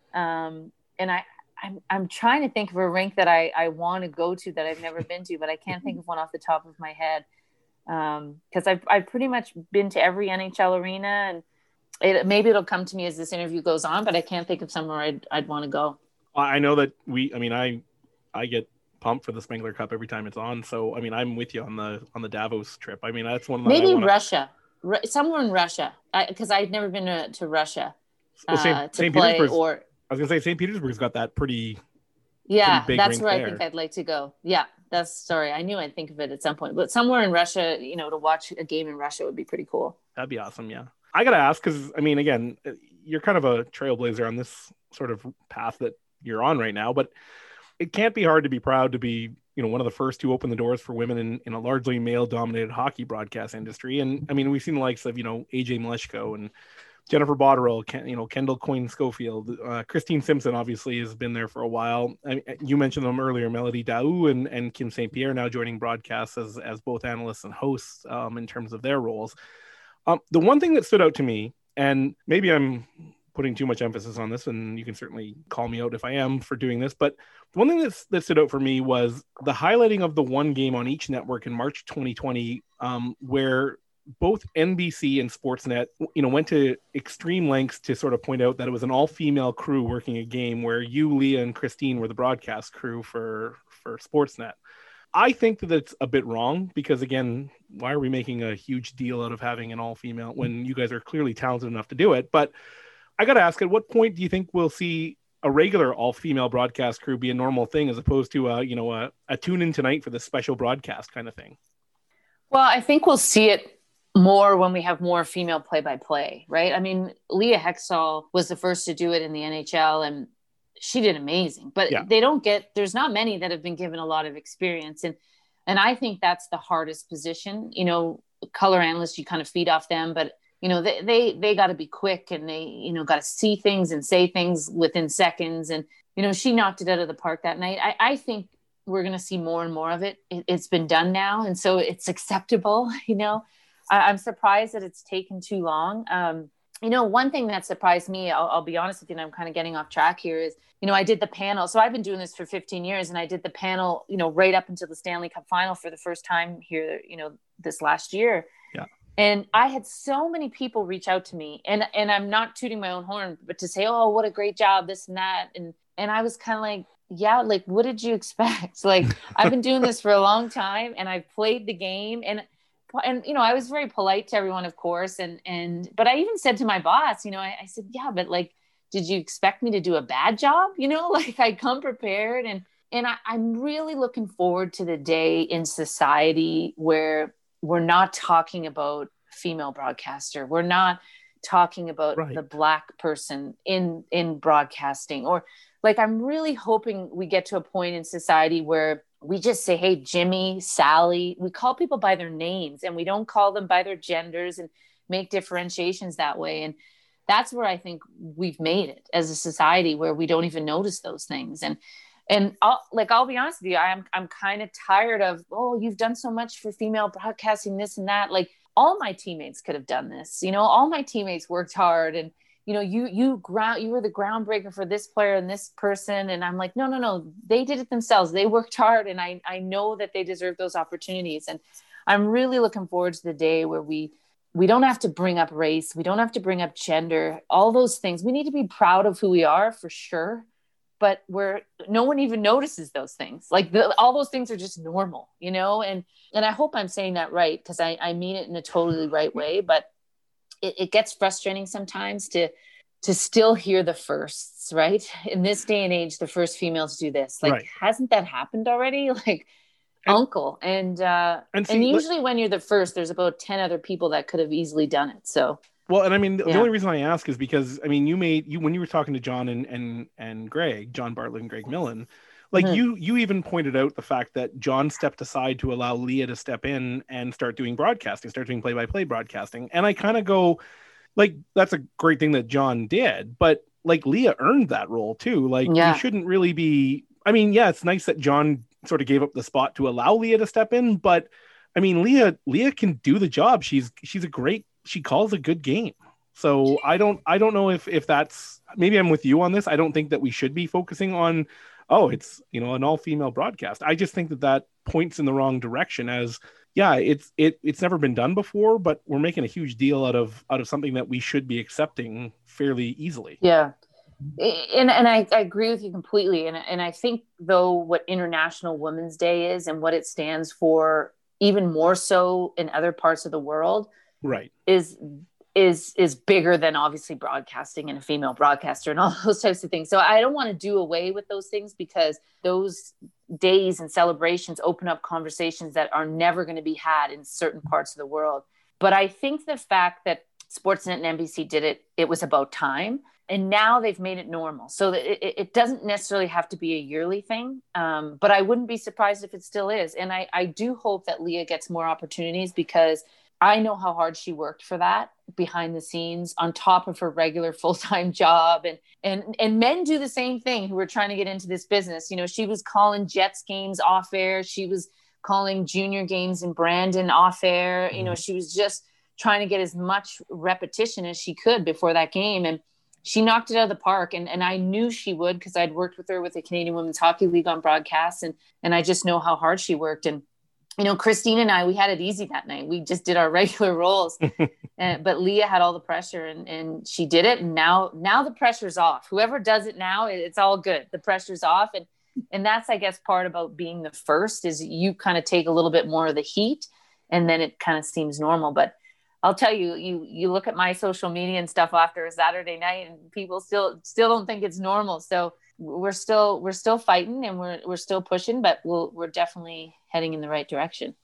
G: Um, and I, I'm, I'm trying to think of a rink that I, I want to go to that I've never been to, but I can't think of one off the top of my head. Um, cause I've, I've pretty much been to every N H L arena and it, maybe it'll come to me as this interview goes on, but I can't think of somewhere I'd, I'd want to go.
E: I know that we, I mean, I, I get pumped for the Spengler Cup every time it's on. So, I mean, I'm with you on the, on the Davos trip. I mean, that's one of the,
G: maybe
E: wanna...
G: Russia, Ru- somewhere in Russia. I, cause I'd never been to, to Russia
E: well, Saint,
G: uh, to
E: Saint
G: play
E: Petersburg.
G: or,
E: I was gonna say Saint Petersburg's got that pretty,
G: yeah,
E: pretty big
G: that's
E: rink
G: where
E: there.
G: I think I'd like to go. Yeah. That's sorry. I knew I'd think of it at some point, but somewhere in Russia, you know, to watch a game in Russia would be pretty cool.
E: That'd be awesome. Yeah. I got to ask, because, I mean, again, you're kind of a trailblazer on this sort of path that you're on right now, but it can't be hard to be proud to be, you know, one of the first to open the doors for women in, in a largely male-dominated hockey broadcast industry. And, I mean, we've seen the likes of, you know, A J Mleczko and Jennifer Botterill, Ken, you know, Kendall Coyne Schofield, uh, Christine Simpson obviously has been there for a while. I mean, you mentioned them earlier, Melody Daou and, and Kim Saint Pierre now joining broadcasts as, as both analysts and hosts um, in terms of their roles. Um, the one thing that stood out to me, and maybe I'm putting too much emphasis on this, and you can certainly call me out if I am for doing this, but the one thing that's, that stood out for me was the highlighting of the one game on each network in March twenty twenty, um, where both N B C and Sportsnet, you know, went to extreme lengths to sort of point out that it was an all-female crew working a game where you, Leah, and Christine were the broadcast crew for, for Sportsnet. I think that it's a bit wrong because, again, why are we making a huge deal out of having an all-female when you guys are clearly talented enough to do it? But I got to ask, at what point do you think we'll see a regular all-female broadcast crew be a normal thing as opposed to, a, you know, a, a tune in tonight for this special broadcast kind of thing?
G: Well, I think we'll see it more when we have more female play-by-play, right? I mean, Leah Hextall was the first to do it in the N H L, and she did amazing, but yeah. they don't get, there's not many that have been given a lot of experience. And, and I think that's the hardest position, you know, color analysts, you kind of feed off them, but you know, they, they, they got to be quick and they, you know, got to see things and say things within seconds. And, you know, she knocked it out of the park that night. I, I think we're going to see more and more of it. it. It's been done now. And so it's acceptable, you know, I, I'm surprised that it's taken too long. Um, You know, one thing that surprised me, I'll, I'll be honest with you, and I'm kind of getting off track here, is, you know, I did the panel. So I've been doing this for fifteen years, and I did the panel, you know, right up until the Stanley Cup final for the first time here, you know, this last year.
E: Yeah.
G: And I had so many people reach out to me, and and I'm not tooting my own horn, but to say, oh, what a great job, this and that. And and I was kind of like, yeah, like, what did you expect? Like, I've been doing this for a long time, and I've played the game, and And, you know, I was very polite to everyone, of course. And, and, but I even said to my boss, you know, I, I said, yeah, but like, did you expect me to do a bad job? You know, like I come prepared, and, and I, I'm really looking forward to the day in society where we're not talking about female broadcaster. We're not talking about
E: right.
G: the Black person in, in broadcasting, or like, I'm really hoping we get to a point in society where we just say, hey, Jimmy, Sally, we call people by their names, and we don't call them by their genders and make differentiations that way. And that's where I think we've made it as a society, where we don't even notice those things. And, and I'll, like, I'll be honest with you, I'm, I'm kind of tired of, oh, you've done so much for female broadcasting, this and that. Like, all my teammates could have done this, you know, all my teammates worked hard, and, you know, you, you ground, you were the groundbreaker for this player and this person. And I'm like, no, no, no, they did it themselves. They worked hard. And I, I know that they deserve those opportunities. And I'm really looking forward to the day where we, we don't have to bring up race. We don't have to bring up gender, all those things. We need to be proud of who we are for sure. But where no one even notices those things, like the, all those things are just normal, you know? And, and I hope I'm saying that right, because I, I mean it in a totally right way, but it, it gets frustrating sometimes to, to still hear the firsts, right? In this day and age, the first females do this. Like, right. Hasn't that happened already? Like and, uncle. And, uh, and, see, and usually when you're the first, there's about ten other people that could have easily done it. So
E: well, and I mean, the, yeah. the only reason I ask is because, I mean, you made you when you were talking to John and and and Greg, John Bartlett and Greg Millen, like mm-hmm. you you even pointed out the fact that John stepped aside to allow Leah to step in and start doing broadcasting, start doing play-by-play broadcasting. And I kind of go, like, that's a great thing that John did, but like Leah earned that role too. Like, yeah. you shouldn't really be. I mean, yeah, it's nice that John sort of gave up the spot to allow Leah to step in, but I mean, Leah Leah can do the job. She's she's a great. She calls a good game. So I don't, I don't know if, if that's, maybe I'm with you on this. I don't think that we should be focusing on, oh, it's, you know, an all female broadcast. I just think that that points in the wrong direction as, yeah, it's, it, it's never been done before, but we're making a huge deal out of, out of something that we should be accepting fairly easily.
G: Yeah. And, and I, I agree with you completely. And, and I think though what International Women's Day is and what it stands for, even more so in other parts of the world,
E: right,
G: is is is bigger than obviously broadcasting and a female broadcaster and all those types of things. So I don't want to do away with those things because those days and celebrations open up conversations that are never going to be had in certain parts of the world. But I think the fact that Sportsnet and N B C did it, it was about time. And now they've made it normal. So that it, it doesn't necessarily have to be a yearly thing. Um, but I wouldn't be surprised if it still is. And I, I do hope that Leah gets more opportunities because I know how hard she worked for that behind the scenes on top of her regular full-time job. And, and, and men do the same thing who are trying to get into this business. You know, she was calling Jets games off air. She was calling junior games in Brandon off air. You know, she was just trying to get as much repetition as she could before that game. And she knocked it out of the park. And, and I knew she would, because I'd worked with her with the Canadian Women's Hockey League on broadcast. And, and I just know how hard she worked. And, you know, Christine and I, we had it easy that night. We just did our regular roles, and, but Leah had all the pressure and, and she did it. And now, now the pressure's off. Whoever does it now, it's all good. The pressure's off. And, and that's, I guess, part about being the first is you kind of take a little bit more of the heat and then it kind of seems normal. But I'll tell you, you, you look at my social media and stuff after a Saturday night and people still, still don't think it's normal. So we're still, we're still fighting and we're, we're still pushing, but we'll, we're definitely heading in the right direction.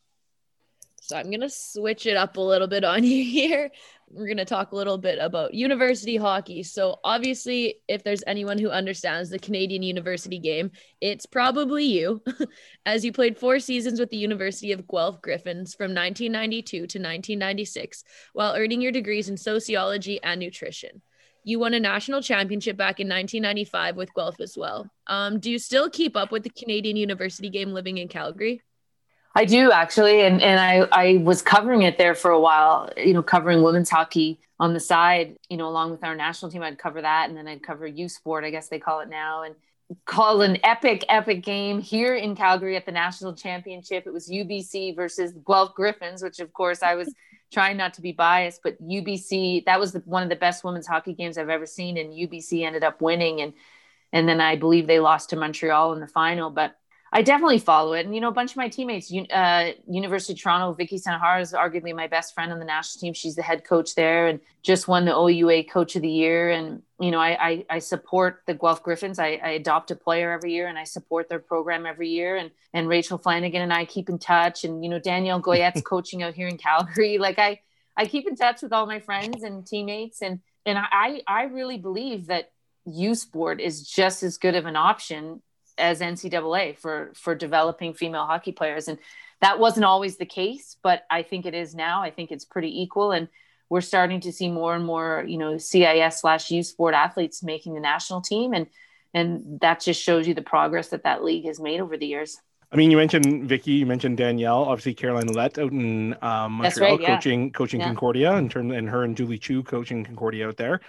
F: So I'm going to switch it up a little bit on you here. We're going to talk a little bit about university hockey. So obviously, if there's anyone who understands the Canadian university game, it's probably you, as you played four seasons with the University of Guelph Griffins from nineteen ninety-two to nineteen ninety-six, while earning your degrees in sociology and nutrition. You won a national championship back in nineteen ninety-five with Guelph as well. Um, do you still keep up with the Canadian university game living in Calgary?
G: I do actually. And, and I, I was covering it there for a while, you know, covering women's hockey on the side, you know, along with our national team. I'd cover that. And then I'd cover U Sport, I guess they call it now, and call an epic, epic game here in Calgary at the national championship. It was U B C versus Guelph Griffins, which of course I was trying not to be biased, but U B C, that was the, one of the best women's hockey games I've ever seen. And U B C ended up winning. And, and then I believe they lost to Montreal in the final, but I definitely follow it. And, you know, a bunch of my teammates, uh, University of Toronto, Vicky Sanahara is arguably my best friend on the national team. She's the head coach there and just won the O U A Coach of the Year. And, you know, I, I, I support the Guelph Griffins. I, I adopt a player every year and I support their program every year. And, and Rachel Flanagan and I keep in touch. And, you know, Danielle Goyette's coaching out here in Calgary. Like I, I keep in touch with all my friends and teammates. And, and I, I really believe that U Sport is just as good of an option as N C double A for, for developing female hockey players. And that wasn't always the case, but I think it is now. I think it's pretty equal. And we're starting to see more and more, you know, C I S slash U Sport athletes making the national team. And, and that just shows you the progress that that league has made over the years.
E: I mean, you mentioned Vicky, you mentioned Danielle, obviously Caroline Ouellette out in um, Montreal, right, yeah. coaching, coaching yeah. Concordia, and turn and her and Julie Chu coaching Concordia out there.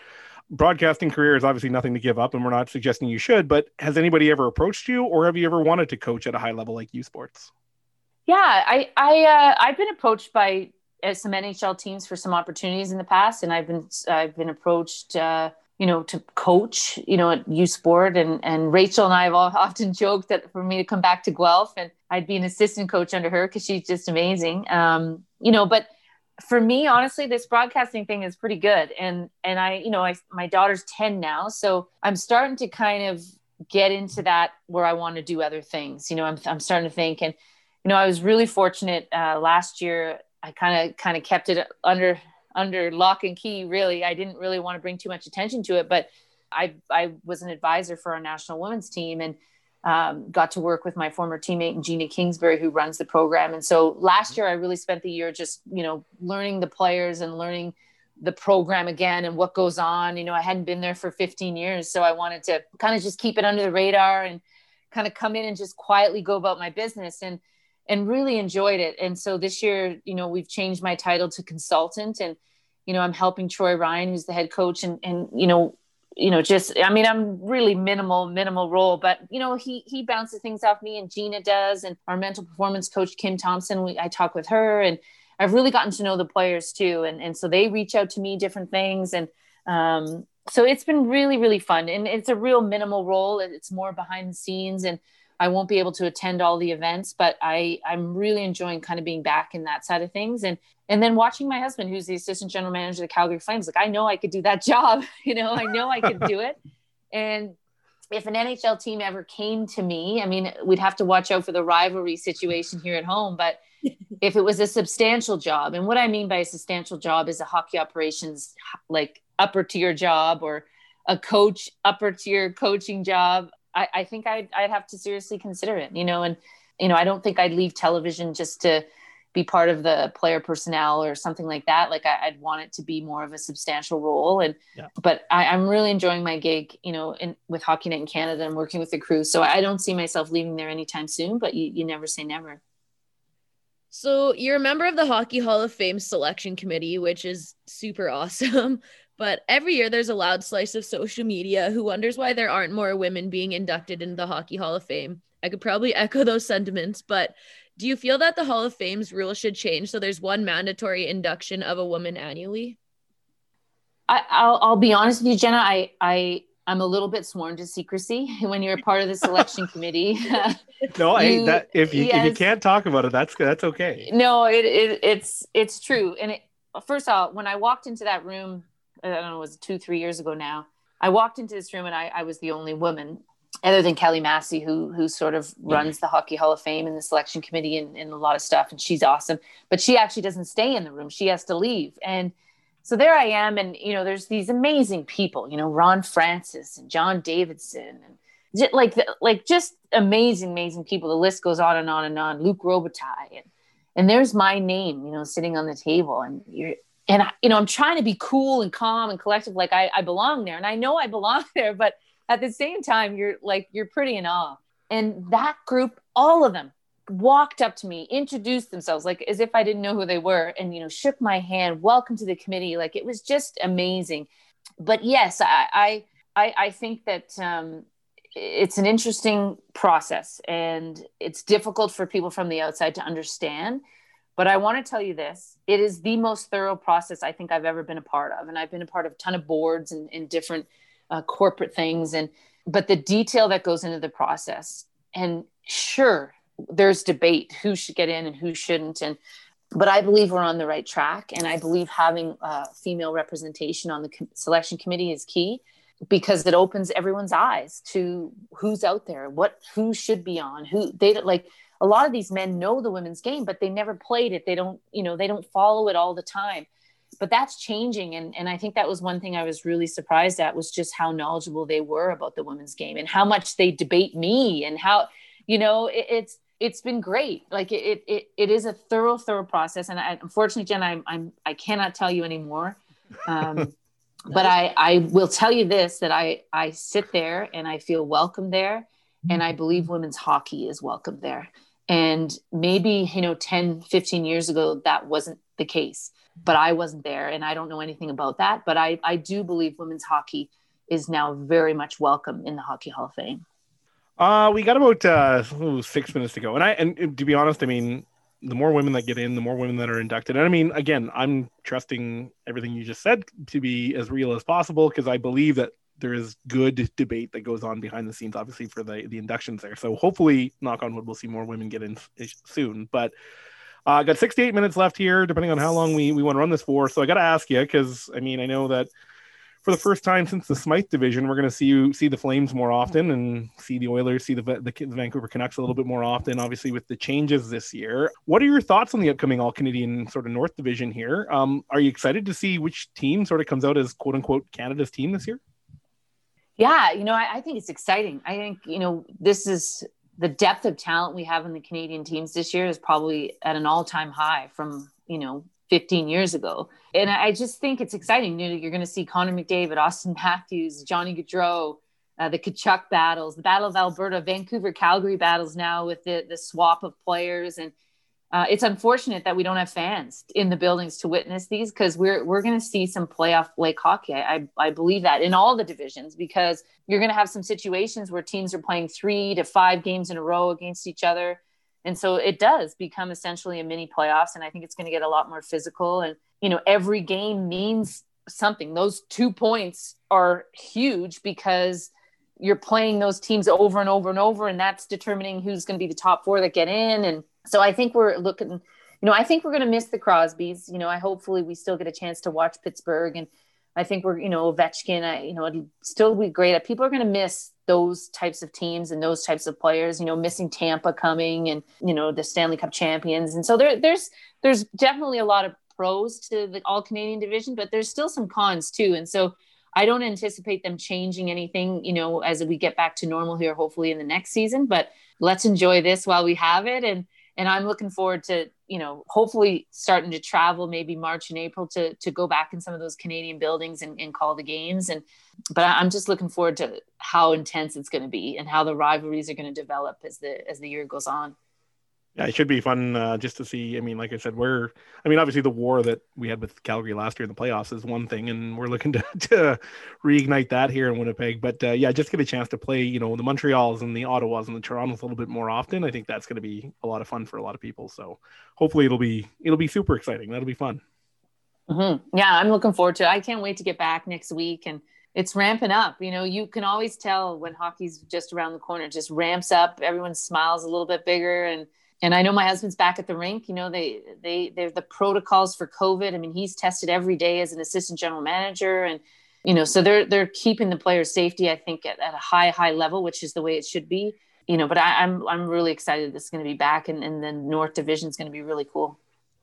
E: broadcasting career is obviously nothing to give up, and we're not suggesting you should, but has anybody ever approached you, or have you ever wanted to coach at a high level like U Sports?
G: Yeah, I, I, uh, I've been approached by uh, some N H L teams for some opportunities in the past, and I've been, I've been approached, uh, you know, to coach, you know, at U Sport, and, and Rachel and I have all often joked that for me to come back to Guelph and I'd be an assistant coach under her, because she's just amazing. Um, you know, but for me, honestly, this broadcasting thing is pretty good. And, and I, you know, I, my daughter's ten now, so I'm starting to kind of get into that where I want to do other things. You know, I'm, I'm starting to think, and, you know, I was really fortunate uh, last year. I kind of, kind of kept it under, under lock and key. Really. I didn't really want to bring too much attention to it, but I, I was an advisor for our national women's team, and um, got to work with my former teammate Gina Kingsbury, who runs the program. And so last year I really spent the year just, you know, learning the players and learning the program again and what goes on. You know, I hadn't been there for fifteen years. So I wanted to kind of just keep it under the radar and kind of come in and just quietly go about my business, and, and really enjoyed it. And so this year, you know, we've changed my title to consultant, and, you know, I'm helping Troy Ryan, who's the head coach, and, and, you know, you know, just, I mean, I'm really minimal, minimal role, but, you know, he, he bounces things off me, and Gina does. And our mental performance coach, Kim Thompson, we, I talk with her, and I've really gotten to know the players too. And, and so they reach out to me different things. And um, so it's been really, really fun, and it's a real minimal role. It's more behind the scenes, and I won't be able to attend all the events, but I, I'm really enjoying kind of being back in that side of things. And, and then watching my husband, who's the assistant general manager of the Calgary Flames, like, I know I could do that job. You know, I know I could do it. And if an N H L team ever came to me, I mean, we'd have to watch out for the rivalry situation here at home, but if it was a substantial job, and what I mean by a substantial job is a hockey operations, like upper tier job, or a coach upper tier coaching job, I, I think I'd, I'd have to seriously consider it, you know, and, you know, I don't think I'd leave television just to be part of the player personnel or something like that. Like I, I'd want it to be more of a substantial role. And, yeah. but I, I'm really enjoying my gig, you know, in, with Hockey Night in Canada, and working with the crew. So I don't see myself leaving there anytime soon, but you, you never say never.
F: So you're a member of the Hockey Hall of Fame selection committee, which is super awesome. But every year there's a loud slice of social media who wonders why there aren't more women being inducted into the Hockey Hall of Fame. I could probably echo those sentiments, but do you feel that the Hall of Fame's rules should change so there's one mandatory induction of a woman annually?
G: I, I'll, I'll be honest with you, Jenna. I, I, I'm a little bit sworn to secrecy when you're a part of the selection committee.
E: No, I
G: you,
E: that if you
G: yes.
E: if you can't talk about it, that's that's okay.
G: No, it, it it's it's true. And it, first of all, when I walked into that room, I don't know, it was two, three years ago now. I walked into this room, and I, I was the only woman, other than Kelly Massey, who who sort of runs the Hockey Hall of Fame and the selection committee and, and a lot of stuff. And she's awesome, but she actually doesn't stay in the room. She has to leave. And so there I am. And, you know, there's these amazing people, you know, Ron Francis and John Davidson, and just like, like just amazing, amazing people. The list goes on and on and on. Luc Robitaille. And, and there's my name, you know, sitting on the table, and you're, and I, you know, I'm trying to be cool and calm and collective. Like I, I belong there, and I know I belong there, but at the same time, you're like, you're pretty in awe. And that group, all of them walked up to me, introduced themselves, like as if I didn't know who they were, and, you know, shook my hand, welcome to the committee. Like it was just amazing. But yes, I, I, I think that um, it's an interesting process, and it's difficult for people from the outside to understand. But I want to tell you this, it is the most thorough process I think I've ever been a part of. And I've been a part of a ton of boards and, and different uh, corporate things. And, but the detail that goes into the process, and sure, there's debate who should get in and who shouldn't. And, but I believe we're on the right track. And I believe having uh, female representation on the com- selection committee is key, because it opens everyone's eyes to who's out there, what, who should be on, who they like. A lot of these men know the women's game, but they never played it. They don't, you know, they don't follow it all the time, but that's changing. And, and I think that was one thing I was really surprised at, was just how knowledgeable they were about the women's game, and how much they debate me, and how, you know, it, it's, it's been great. Like it, it, it is a thorough, thorough process. And I, unfortunately, Jen, I'm, I'm, I cannot tell you anymore. Um, but I, I will tell you this, that I, I sit there and I feel welcome there. And I believe women's hockey is welcome there. And maybe, you know, ten, fifteen years ago, that wasn't the case. but I wasn't there and I don't know anything about that. But I, I do believe women's hockey is now very much welcome in the Hockey Hall of Fame.
E: Uh, we got about uh, ooh, six minutes to go. And I, and to be honest, I mean, the more women that get in, the more women that are inducted. And I mean, again, I'm trusting everything you just said to be as real as possible, because I believe that there is good debate that goes on behind the scenes, obviously, for the, the inductions there. So hopefully, knock on wood, we'll see more women get in soon. But I uh, got sixty-eight minutes left here, depending on how long we, we want to run this for. So I got to ask you, because, I mean, I know that for the first time since the Smythe division, we're going to see you see the Flames more often and see the Oilers, see the, the, the Vancouver Canucks a little bit more often, obviously, with the changes this year. What are your thoughts on the upcoming All-Canadian sort of North Division here? Um, are you excited to see which team sort of comes out as, quote-unquote, Canada's team this year?
G: Yeah, you know, I, I think it's exciting. I think, you know, this is the depth of talent we have in the Canadian teams this year is probably at an all-time high from, you know, fifteen years ago. And I just think it's exciting. You know, you're going to see Connor McDavid, Austin Matthews, Johnny Gaudreau, uh, the Tkachuk battles, the Battle of Alberta, Vancouver, Calgary battles now with the, the swap of players. And uh, it's unfortunate that we don't have fans in the buildings to witness these, because we're we're going to see some playoff Lake hockey. I, I I believe that in all the divisions, because you're going to have some situations where teams are playing three to five games in a row against each other. And so it does become essentially a mini playoffs. And I think it's going to get a lot more physical. And, you know, every game means something. Those two points are huge because you're playing those teams over and over and over. And that's determining who's going to be the top four that get in. And so I think we're looking, you know, I think we're going to miss the Crosbys. You know, I hopefully we still get a chance to watch Pittsburgh. And I think we're, you know, Ovechkin, I, you know, it'll still be great. People are going to miss those types of teams and those types of players, you know, missing Tampa coming and, you know, the Stanley Cup champions. And so there, there's, there's definitely a lot of pros to the all Canadian division, but there's still some cons too. And so I don't anticipate them changing anything, you know, as we get back to normal here, hopefully in the next season, but let's enjoy this while we have it. And, and I'm looking forward to, you know, hopefully starting to travel maybe March and April to, to go back in some of those Canadian buildings and, and call the games. And, but I'm just looking forward to how intense it's going to be and how the rivalries are going to develop as the, as the year goes on.
E: Yeah, it should be fun uh, just to see. I mean, like I said, we're, I mean, obviously the war that we had with Calgary last year in the playoffs is one thing, and we're looking to, to reignite that here in Winnipeg. But uh, yeah, just get a chance to play, you know, the Montreals and the Ottawas and the Torontos a little bit more often. I think that's going to be a lot of fun for a lot of people. So hopefully it'll be, it'll be super exciting. That'll be fun.
G: Mm-hmm. Yeah, I'm looking forward to it. I can't wait to get back next week, and it's ramping up. You know, you can always tell when hockey's just around the corner, it just ramps up. Everyone smiles a little bit bigger. And And I know my husband's back at the rink. You know, they, they, they're the protocols for COVID. I mean, he's tested every day as an assistant general manager. And, you know, so they're, they're keeping the players' safety, I think, at, at a high, high level, which is the way it should be, you know, but I, I'm, I'm really excited this is going to be back, and, and the North Division is going to be really cool.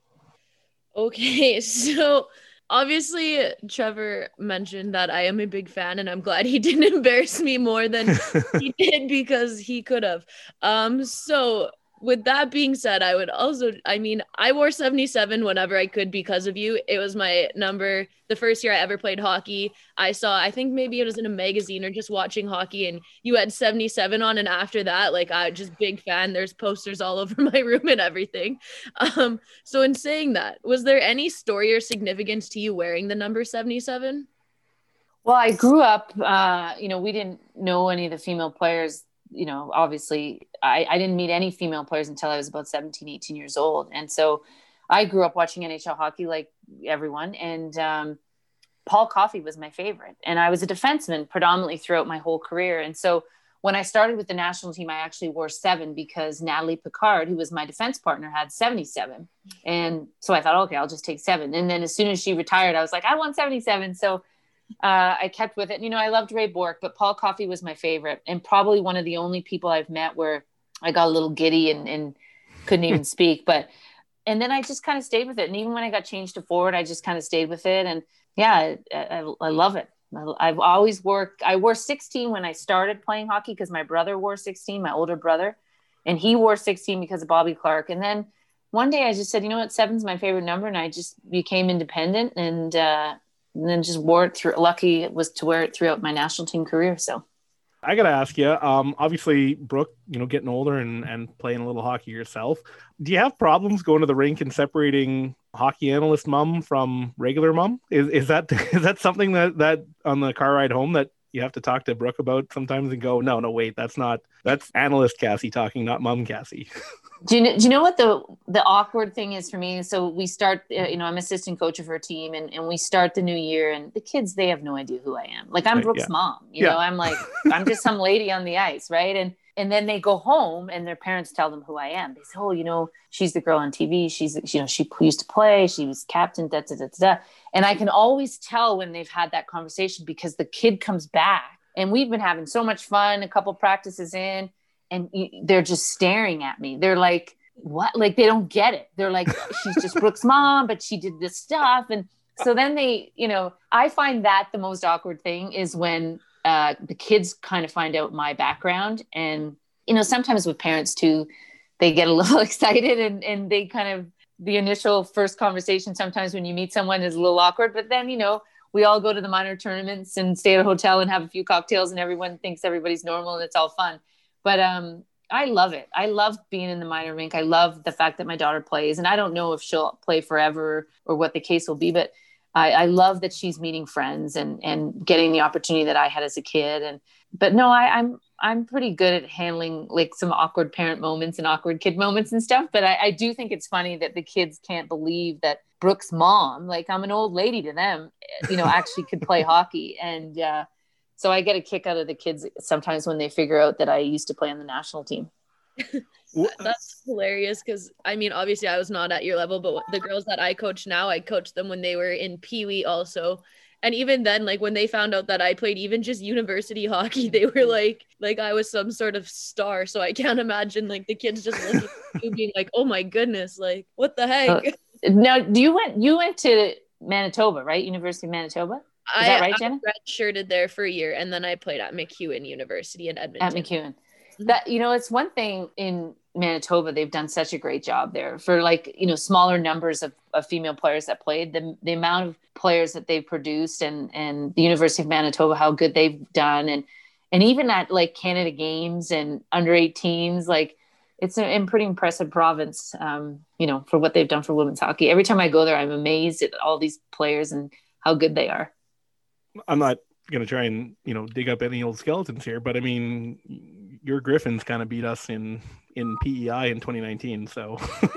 F: Okay. So obviously Trevor mentioned that I am a big fan, and I'm glad he didn't embarrass me more than he did, because he could have. Um, so with that being said, I would also, I mean, I wore seventy-seven whenever I could because of you. It was my number the first year I ever played hockey. I saw, I think maybe it was in a magazine or just watching hockey, and you had seventy-seven on. And after that, like, I just big fan. There's posters all over my room and everything. Um, so in saying that, was there any story or significance to you wearing the number seventy-seven?
G: Well, I grew up, uh, you know, we didn't know any of the female players. You know, obviously I, I didn't meet any female players until I was about seventeen, eighteen years old. And so I grew up watching N H L hockey like everyone. And um, Paul Coffey was my favorite. And I was a defenseman predominantly throughout my whole career. And so when I started with the national team, I actually wore seven because Natalie Picard, who was my defense partner, had seventy-seven. And so I thought, okay, I'll just take seven. And then as soon as she retired, I was like, I want seventy-seven. So Uh, I kept with it. You know, I loved Ray Bourque, but Paul Coffey was my favorite, and probably one of the only people I've met where I got a little giddy and, and couldn't even speak. But, and then I just kind of stayed with it. And even when I got changed to forward, I just kind of stayed with it. And yeah, I, I, I love it. I've always worked. I wore sixteen when I started playing hockey because my brother wore sixteen, my older brother, and he wore sixteen because of Bobby Clark. And then one day I just said, you know what, seven's my favorite number. And I just became independent, and, uh, and then just wore it through. Lucky it was to wear it throughout my national team career. So
E: I got to ask you, um, obviously Brooke, you know, getting older and, and playing a little hockey yourself. Do you have problems going to the rink and separating hockey analyst mom from regular mom? Is is that is that something that that on the car ride home that you have to talk to Brooke about sometimes and go, no, no, wait, that's not, that's analyst Cassie talking, not mom Cassie.
G: Do you know, do you know what the the awkward thing is for me? So we start, uh, you know, I'm assistant coach of her team, and, and we start the new year, and the kids, they have no idea who I am. Like, I'm Brooke's yeah. mom, you yeah. know, I'm like, I'm just some lady on the ice, right? And and then they go home, and their parents tell them who I am. They say, oh, you know, she's the girl on T V. She's, you know, she used to play. She was captain, da, da, da, da. And I can always tell when they've had that conversation because the kid comes back, and we've been having so much fun, a couple practices in, and they're just staring at me. They're like, what? Like, they don't get it. They're like, she's just Brooke's mom, but she did this stuff. And so then they, you know, I find that the most awkward thing is when uh, the kids kind of find out my background. And, you know, sometimes with parents too, they get a little excited and, and they kind of, the initial first conversation, sometimes when you meet someone is a little awkward, but then, you know, we all go to the minor tournaments and stay at a hotel and have a few cocktails and everyone thinks everybody's normal and it's all fun. But um, I love it. I love being in the minor rink. I love the fact that my daughter plays, and I don't know if she'll play forever or what the case will be, but I, I love that she's meeting friends and, and getting the opportunity that I had as a kid. And, but no, I, I'm, I'm pretty good at handling like some awkward parent moments and awkward kid moments and stuff. But I, I do think it's funny that the kids can't believe that Brooke's mom, like I'm an old lady to them, you know, actually could play hockey. And, uh, so I get a kick out of the kids sometimes when they figure out that I used to play on the national team.
F: That's hilarious because, I mean, obviously I was not at your level, but the girls that I coach now, I coached them when they were in Pee Wee also. And even then, like when they found out that I played even just university hockey, they were like, like I was some sort of star. So I can't imagine like the kids just looking at you being like, oh my goodness, like what the heck? Uh,
G: now, do you went, you went to Manitoba, right? University of Manitoba? Is that right, Jenna?
F: I redshirted there for a year, and then I played at MacEwan University in Edmonton.
G: At MacEwan. That, you know, it's one thing in Manitoba, they've done such a great job there for like, you know, smaller numbers of, of female players that played, the, the amount of players that they've produced and, and the University of Manitoba, how good they've done. And, and even at like Canada Games and under eighteens, like it's a, a pretty impressive province, um, you know, for what they've done for women's hockey. Every time I go there, I'm amazed at all these players and how good they are.
E: I'm not going to try and, you know, dig up any old skeletons here, but I mean, your Griffins kind of beat us in, in P E I in twenty nineteen. So,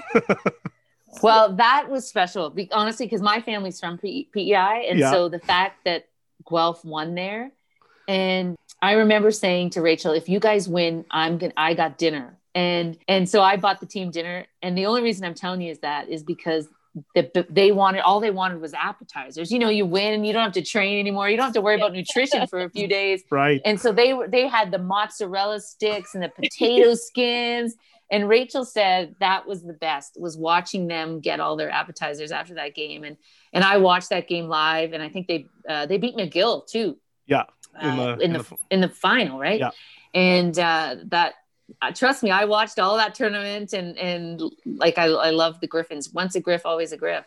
G: well, that was special, be- honestly, because my family's from P- PEI. And yeah. so the fact that Guelph won there, and I remember saying to Rachel, if you guys win, I'm going to, I got dinner. And, and so I bought the team dinner. And the only reason I'm telling you is that is because The, they wanted, all they wanted was appetizers. You know, you win and you don't have to train anymore. You don't have to worry about nutrition for a few days.
E: Right.
G: And so they were, they had the mozzarella sticks and the potato skins. And Rachel said that was the best, was watching them get all their appetizers after that game. And, and I watched that game live, and I think they, uh, they beat McGill too.
E: Yeah.
G: In the, uh, in, in, the, the in the final. Right.
E: Yeah.
G: And uh, that, Uh, trust me, I watched all that tournament and, and like, I, I love the Griffins. Once a Griff, always a Griff.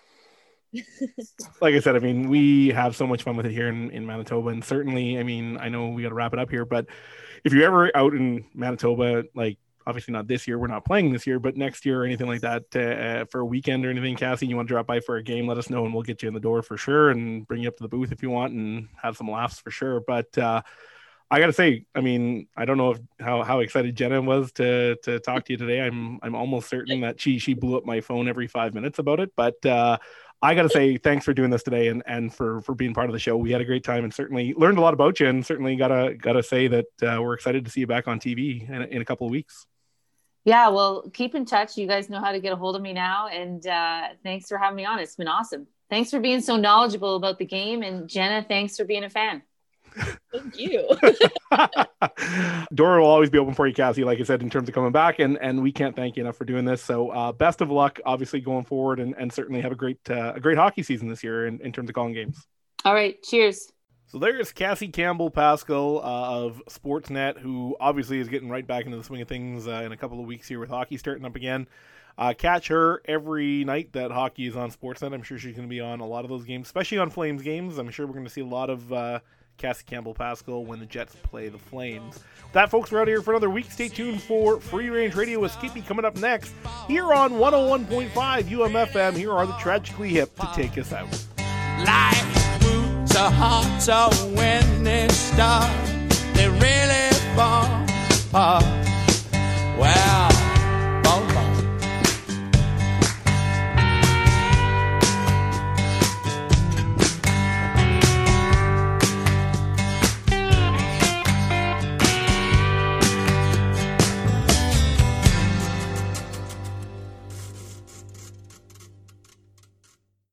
E: Like I said, I mean, we have so much fun with it here in, in Manitoba. And certainly, I mean, I know we got to wrap it up here, but if you're ever out in Manitoba, like obviously not this year, we're not playing this year, but next year or anything like that uh, for a weekend or anything, Cassie, you want to drop by for a game, let us know and we'll get you in the door for sure and bring you up to the booth if you want and have some laughs for sure. But, uh, I got to say, I mean, I don't know if how, how excited Jenna was to to talk to you today. I'm I'm almost certain that she she blew up my phone every five minutes about it. But uh, I got to say, thanks for doing this today and and for for being part of the show. We had a great time and certainly learned a lot about you. And certainly gotta gotta say that uh, we're excited to see you back on T V in, in a couple of weeks.
G: Yeah, well, keep in touch. You guys know how to get a hold of me now. And uh, thanks for having me on. It's been awesome. Thanks for being so knowledgeable about the game. And Jenna, thanks for being a fan.
F: Thank you.
E: Door will always be open for you, Cassie, like I said, in terms of coming back, and and we can't thank you enough for doing this. So uh best of luck obviously going forward, and, and certainly have a great uh, a great hockey season this year in, in terms of calling games.
G: All right, cheers.
E: So there's Cassie Campbell-Pascall uh, of Sportsnet, who obviously is getting right back into the swing of things uh, in a couple of weeks here with hockey starting up again. Uh, catch her every night that hockey is on Sportsnet. I'm sure she's going to be on a lot of those games, especially on Flames games. I'm sure we're going to see a lot of uh, Cassie Campbell-Pascal when the Jets play the Flames. With that, folks, we're out of here for another week. Stay tuned for Free Range Radio with Skippy coming up next here on one oh one point five U M F M. Here are the Tragically Hip to take us out.
D: Life moves a heart, so when it starts, they really fall apart.